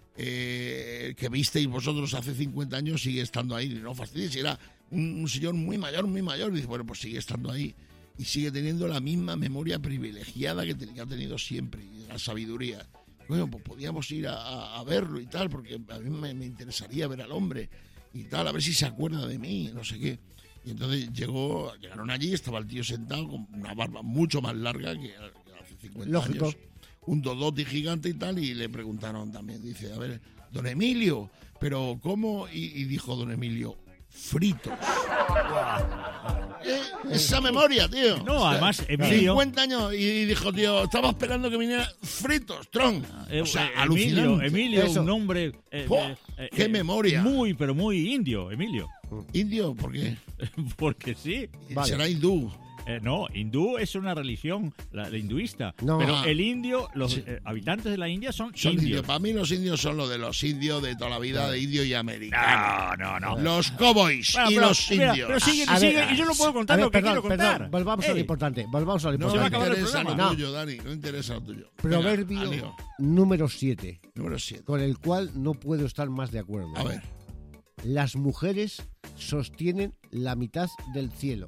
eh, que visteis vosotros hace cincuenta años, sigue estando ahí. No fastidies, era un, un señor muy mayor, muy mayor. Y dice, bueno, pues sigue estando ahí. Y sigue teniendo la misma memoria privilegiada que, ten, que ha tenido siempre, y la sabiduría. Bueno, pues podíamos ir a, a, a verlo y tal, porque a mí me, me interesaría ver al hombre y tal, a ver si se acuerda de mí, no sé qué. Y entonces llegó, llegaron allí, estaba el tío sentado con una barba mucho más larga que, que hace cincuenta Lógico. años. Un dodoti gigante y tal, y le preguntaron también, dice, a ver, don Emilio, pero ¿cómo? Y, y dijo don Emilio, fritos. Eh, esa memoria, tío. No, O sea, además, Emilio... cincuenta años y dijo, tío, estaba esperando que viniera fritos, tron. Eh, O sea, eh, alucinante. Emilio, Emilio, Eso. un nombre... eh, ¡Puh! eh, eh, ¡Qué eh, memoria! Muy, pero muy indio, Emilio. Indio, ¿por qué? Porque sí. Vale. Será hindú. Eh, no, hindú es una religión, la, la hinduista. No. Pero Ah. el indio, los Sí. eh, habitantes de la India son, Son indios. indios. Para mí los indios son lo de los indios de toda la vida, de indio y americano. No, no, no. Los cowboys Bueno, y pero, los mira, indios. pero sigue, A ver, sigue, y yo no puedo A contar ver, lo que perdón, quiero contar. perdón, volvamos a lo Ey, importante, volvamos a lo No Se va a me importante. acabar el interesa lo programa. No. tuyo, Dani, no interesa lo tuyo. Proverbio Venga, alío. número siete, Número siete. con el cual no puedo estar más de acuerdo. A ver, Las mujeres sostienen la mitad del cielo.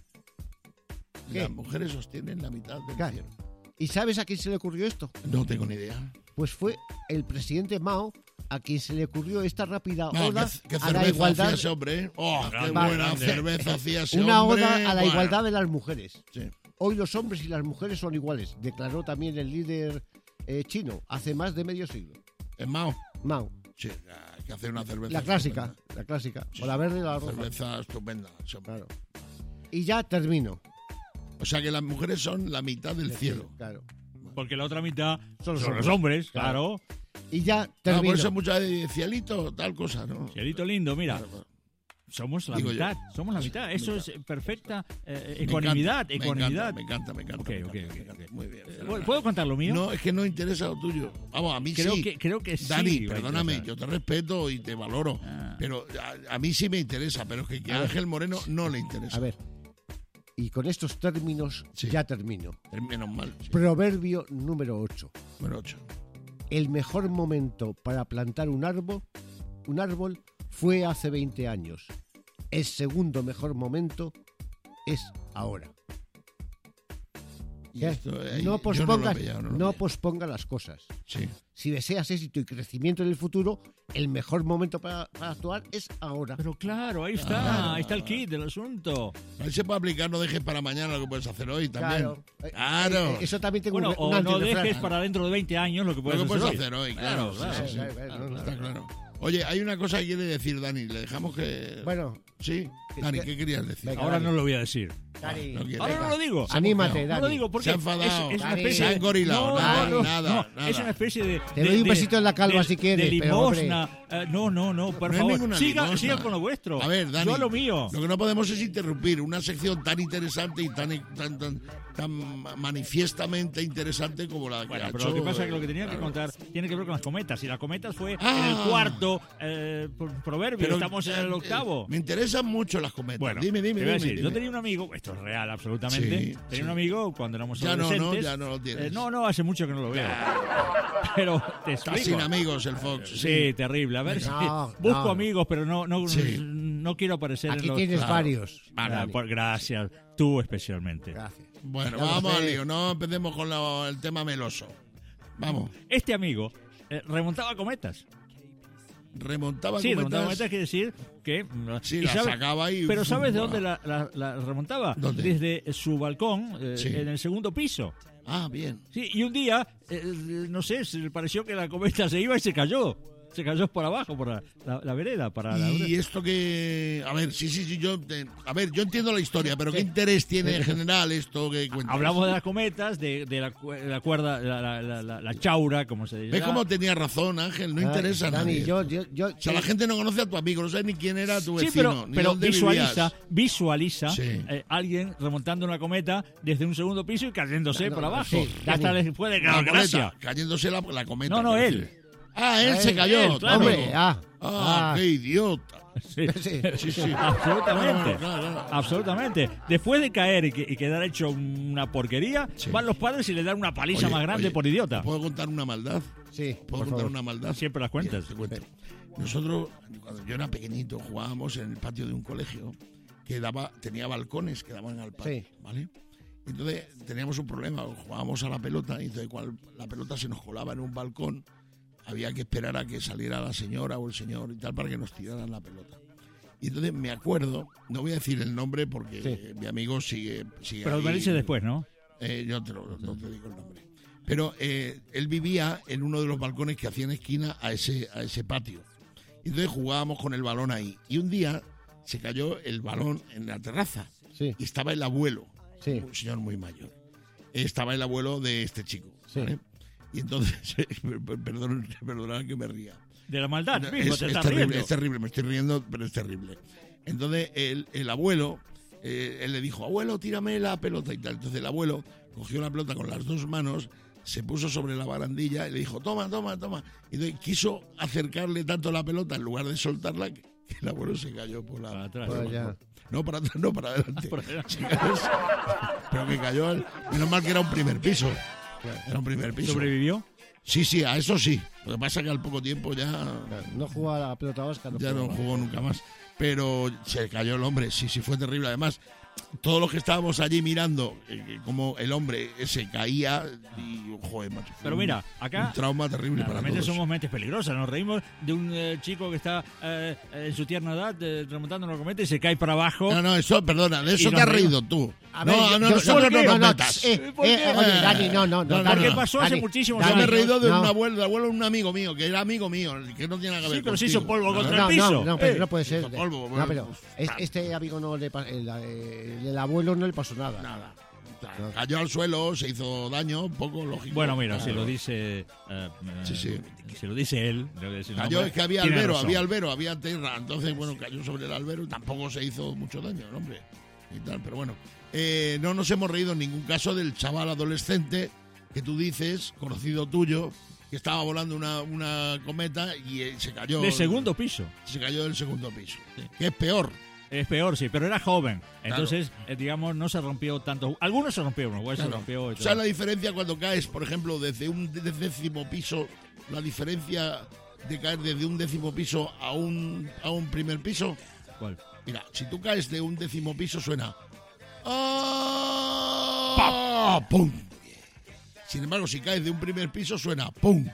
¿Qué? las mujeres sostienen la mitad del Claro. cielo. ¿Y sabes a quién se le ocurrió esto? No tengo ni idea. Pues fue el presidente Mao a quien se le ocurrió esta rápida No, oda ¿qué, qué a la cerveza igualdad. hacía ese hombre? ¿eh? ¡Oh, qué Vale, buena vale. cerveza hacía ese Una hombre! oda a la Bueno, igualdad de las mujeres. sí. Hoy los hombres y las mujeres son iguales, declaró también el líder eh, chino hace más de medio siglo. ¿Es Mao? Mao. Sí, hay que hacer una cerveza. La clásica, estupenda. la clásica. Sí, O la verde o la roja. Cerveza estupenda. ese hombre. Claro. Y ya termino. O sea que las mujeres son la mitad del cielo. Claro. Porque la otra mitad Son son los los, hombres. hombres, claro. Y ya Ah, termino. por eso muchas veces cielito, tal cosa, ¿no? Cielito lindo, mira. Claro, claro. Somos la Digo yo. mitad, somos la Sí, mitad. me Eso encanta. es perfecta eh, Me ecuanimidad, encanta, ecuanimidad. Me encanta, me encanta. Ok, me encanta, ok, me ok, encanta. ok. Muy bien. Eh, fenomenal. ¿Puedo contar lo mío? No, es que no interesa lo tuyo. Vamos, a mí creo sí. que creo que sí. Dani, va a perdóname, interesar. yo te respeto y te valoro. Ah. Pero a, a mí sí me interesa, pero es que, que a A ver. Ángel Moreno no le interesa. A ver. Y con estos términos Sí. ya termino. Menos mal. Sí. Proverbio número ocho. Número ocho. El mejor momento para plantar un árbol, un árbol fue hace veinte años. El segundo mejor momento es ahora. Y ¿Qué? esto, eh, yo no lo he pospongas, pillado, no, lo he pillado. posponga las cosas. Sí. Si deseas éxito y crecimiento en el futuro, el mejor momento para, para actuar es ahora. Pero claro, ahí está, Ah. ahí está el kit del asunto. A ver si se puede aplicar, no dejes para mañana lo que puedes hacer hoy también. Claro. Eh, Claro. eh, Eso también tengo Bueno, un, un o no antirrefrán. dejes para dentro de veinte años lo que Lo puedes que puedes hacer, hacer hoy, claro. Claro, claro. sí, sí, sí. Claro, claro, no, Está no. claro. Oye, hay una cosa que quiere decir Dani. Le dejamos que. Bueno, Sí. Dani, ¿qué querías decir? Venga. Ahora Dani. no lo voy a decir. Dani, No quiere. Ahora no lo digo. anímate, No Dani. lo digo porque Se ha enfadado. es, es una Dani. especie Se ha de- engorilado. No, Nada, no, no, nada, no, nada. es una especie de Te doy un besito en la calva de- si quieres, de pero, hombre. limosna. Eh, no, no, no, por No es favor. ninguna Siga, limosna. siga con lo vuestro. A ver, Dani. Yo a lo mío. Lo que no podemos es interrumpir una sección tan interesante y tan, tan, tan, tan manifiestamente interesante como la que Bueno, ha pero hecho. lo que pasa es que lo que tenía que Claro. contar tiene que ver con las cometas. Y las cometas fue Ah. en el cuarto eh, pro- proverbio. Pero, Estamos en el eh, octavo. Me interesan mucho las cometas. Bueno, dime, dime, te voy a dime, decir, dime. yo tenía un amigo, esto es real absolutamente, Sí, tenía sí. un amigo cuando éramos Ya no, adolescentes. ¿no? Ya no lo tienes. Eh, no, no, hace mucho que no lo veo. Pero te Está explico. sin amigos el Fox. Sí, terrible. A ver si No, busco no. amigos, pero no, no, Sí. no quiero aparecer Aquí en los... tienes Claro. varios. Ah, Dani. por- gracias, tú especialmente. Gracias. Bueno, Ya lo vamos sé. al lío. No empecemos con lo- el tema meloso. Vamos. Este amigo eh, remontaba cometas. Remontaba Sí, cometas. remontaba cometas quiere decir que... Sí, y la sabe- sacaba y... Pero ¿sabes de ¡fum! dónde la, la- la remontaba? ¿Dónde? Desde su balcón, eh, Sí. en el segundo piso. Ah, bien. Sí, y un día, eh, no sé, se le pareció que la cometa se iba y se cayó. Se cayó por abajo, por la, la- la vereda. Para la Y esto que... A ver, sí, sí, sí, yo... te- a ver, yo entiendo la historia, pero ¿qué interés tiene en general esto que cuentas? Hablamos de las cometas, de, de la, cu- la cuerda, la, la, la- la- la chaura, como se dice. ¿Ves cómo tenía razón, Ángel? No Ah, interesa a Dani, nadie. yo, yo, yo, O sea, la gente no conoce a tu amigo, no sabe ni quién era tu Sí, vecino, pero, ni pero dónde visualiza, vivías. visualiza Sí. eh, alguien remontando una cometa desde un segundo piso y cayéndose No, por no, abajo. sí, Y hasta Dani. les puede La dar cometa, gracia. cayéndose la, la cometa. No, no, quiero él. decir. Ah, él Él, se cayó. él, tu claro. amigo. Hombre, ah, Ah, ah. qué idiota. Sí, Sí. Sí, sí. absolutamente. Claro, claro, claro. Absolutamente. Después de caer y, que- y quedar hecho una porquería, Sí. van los padres y le dan una paliza Oye, más grande oye, por idiota. ¿Puedo contar una maldad? Sí, ¿Puedo por contar favor. una maldad? Siempre las cuentas. Mira, te cuento. Nosotros, cuando yo era pequeñito, jugábamos en el patio de un colegio que daba, tenía balcones que daban al patio, Sí. ¿vale? Entonces teníamos un problema, jugábamos a la pelota y entonces cuando la pelota se nos colaba en un balcón, había que esperar a que saliera la señora o el señor y tal para que nos tiraran la pelota. Y entonces me acuerdo, no voy a decir el nombre porque Sí. mi amigo sigue, sigue Pero ahí. me dice después, ¿no? Eh, yo te lo, no te digo el nombre. Pero eh, él vivía en uno de los balcones que hacían esquina a ese, a ese patio. Y entonces jugábamos con el balón ahí. Y un día se cayó el balón en la terraza. Sí. Y estaba el abuelo, Sí. un señor muy mayor. Estaba el abuelo de este chico. Sí. ¿vale? Y entonces, perdón, perdonad que me ría. De la maldad, No, mismo, es, te es estás terrible, riendo. es terrible, me estoy riendo, pero es terrible. Entonces el, el abuelo, eh, él le dijo, abuelo, tírame la pelota y tal. Entonces el abuelo cogió la pelota con las dos manos, se puso sobre la barandilla y le dijo, toma, toma, toma. Y entonces quiso acercarle tanto la pelota en lugar de soltarla que, que el abuelo se cayó por la... Para atrás. por el Por allá. balcón. No, para atrás, no, para adelante. Por adelante. Se cayó, pero que cayó, al- menos mal que era un primer piso. Era un primer piso. ¿Sobrevivió? Sí, sí, a eso sí. Lo que pasa es que al poco tiempo ya... No jugaba a la pelota vasca. No Ya no jugaba. jugó nunca más. Pero se cayó el hombre, sí, sí, fue terrible. Además, todos los que estábamos allí mirando eh, como el hombre se caía y, joder, macho, fue Pero un- mira, acá un trauma terrible para realmente todos. somos mentes peligrosas. Nos reímos de un eh, chico que está eh, en su tierna edad eh, remontando una cometa y se cae para abajo. No, no, eso, perdona, de eso Y te has nos reído tú. A ver, no, yo- no, yo- nosotros ¿por no qué? nos No, no, metas. eh, ¿Por eh, qué? oye, Dani, no, no, no. No, no, Dani, Porque pasó hace Dani, muchísimos Yo Dani, me he años. reído de no. un abuelo, de abuelo de un amigo mío, que era amigo mío, que no tiene nada que ver Sí, pero se contigo. hizo polvo No, contra no, el No, piso. no, no, pero Eh, no puede ser. hizo polvo, no, bueno, pero pues, es- tal. este amigo no le pa- el, el, el abuelo no le pasó nada. Nada. Cayó al suelo, se hizo daño, un poco lógico. Bueno, mira, Claro. si lo dice. eh, Sí, sí. Si lo dice él. le voy a decir el Cayó, nombre, es que había tiene albero, razón. había albero, había tierra. Entonces, bueno, cayó sobre el albero y tampoco se hizo mucho daño, el hombre. Y tal, pero bueno. Eh, no nos hemos reído en ningún caso del chaval adolescente que tú dices, conocido tuyo, que estaba volando una, una cometa y eh, se cayó. De segundo piso. Se cayó del segundo piso. Que es peor. Es peor, sí, pero era joven. Entonces, eh, digamos, no se rompió tanto. Algunos se rompieron, igual se Claro. rompió. y todo. ¿Sabes la diferencia cuando caes, por ejemplo, desde un de- décimo piso? La diferencia de caer desde un décimo piso a un, a un primer piso. ¿Cuál? Mira, si tú caes de un décimo piso suena ¡ah! ¡Pum! Sin embargo, si caes de un primer piso suena ¡pum!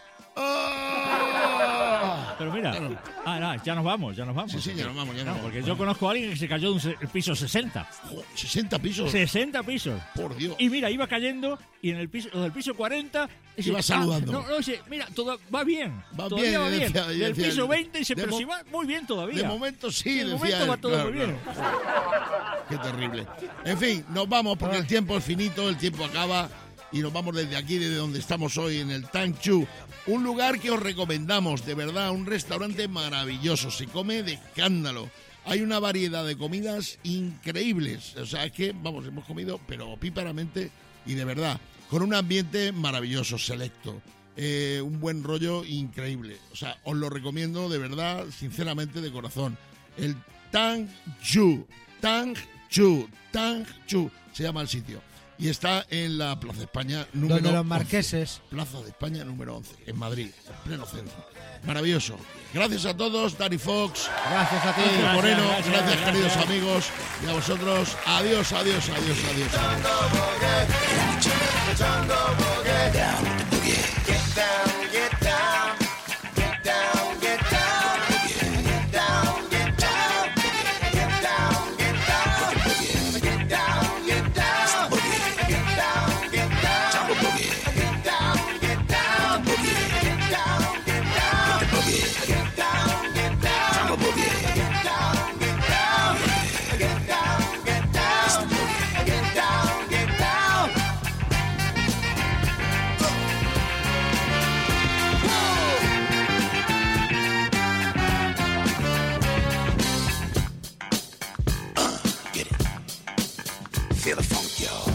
¡Ah! Pero mira, Claro. ah, no, ya nos vamos, ya nos vamos. Sí, sí, ya nos vamos, ya nos vamos. Porque yo conozco a alguien que se cayó de un se- piso sesenta. Jo, ¿sesenta pisos? sesenta pisos. Por Dios. Y mira, iba cayendo y en el piso, los del piso cuarenta... dice, Iba saludando. ah, no, no, dice, mira, todo, va bien. Va todavía bien, va bien. decía- Del decía piso el- veinte dice, de pero mo- si va muy bien todavía. De momento sí, De decía momento él, va todo claro, muy bien. claro. Qué terrible. En fin, nos vamos porque el tiempo es finito, el tiempo acaba y nos vamos desde aquí, desde donde estamos hoy, en el Tang Chu. Un lugar que os recomendamos, de verdad, un restaurante maravilloso. Se come de escándalo. Hay una variedad de comidas increíbles. O sea, es que, vamos, hemos comido, pero píparamente y de verdad, con un ambiente maravilloso, selecto. Eh, un buen rollo increíble. O sea, os lo recomiendo de verdad, sinceramente, de corazón. El Tang Chu, Tang Chu, Tang Chu, se llama el sitio. Y está en la Plaza de España número Donde los once. marqueses. Plaza de España número once, en Madrid, en pleno centro. Maravilloso. Gracias a todos, Dani Fox, Gracias a ti. Ángel Gracias, Moreno, gracias, gracias, gracias. queridos amigos, y a vosotros. Adiós, adiós, adiós, adiós. adiós. Get down, get down. feel the funk, yo.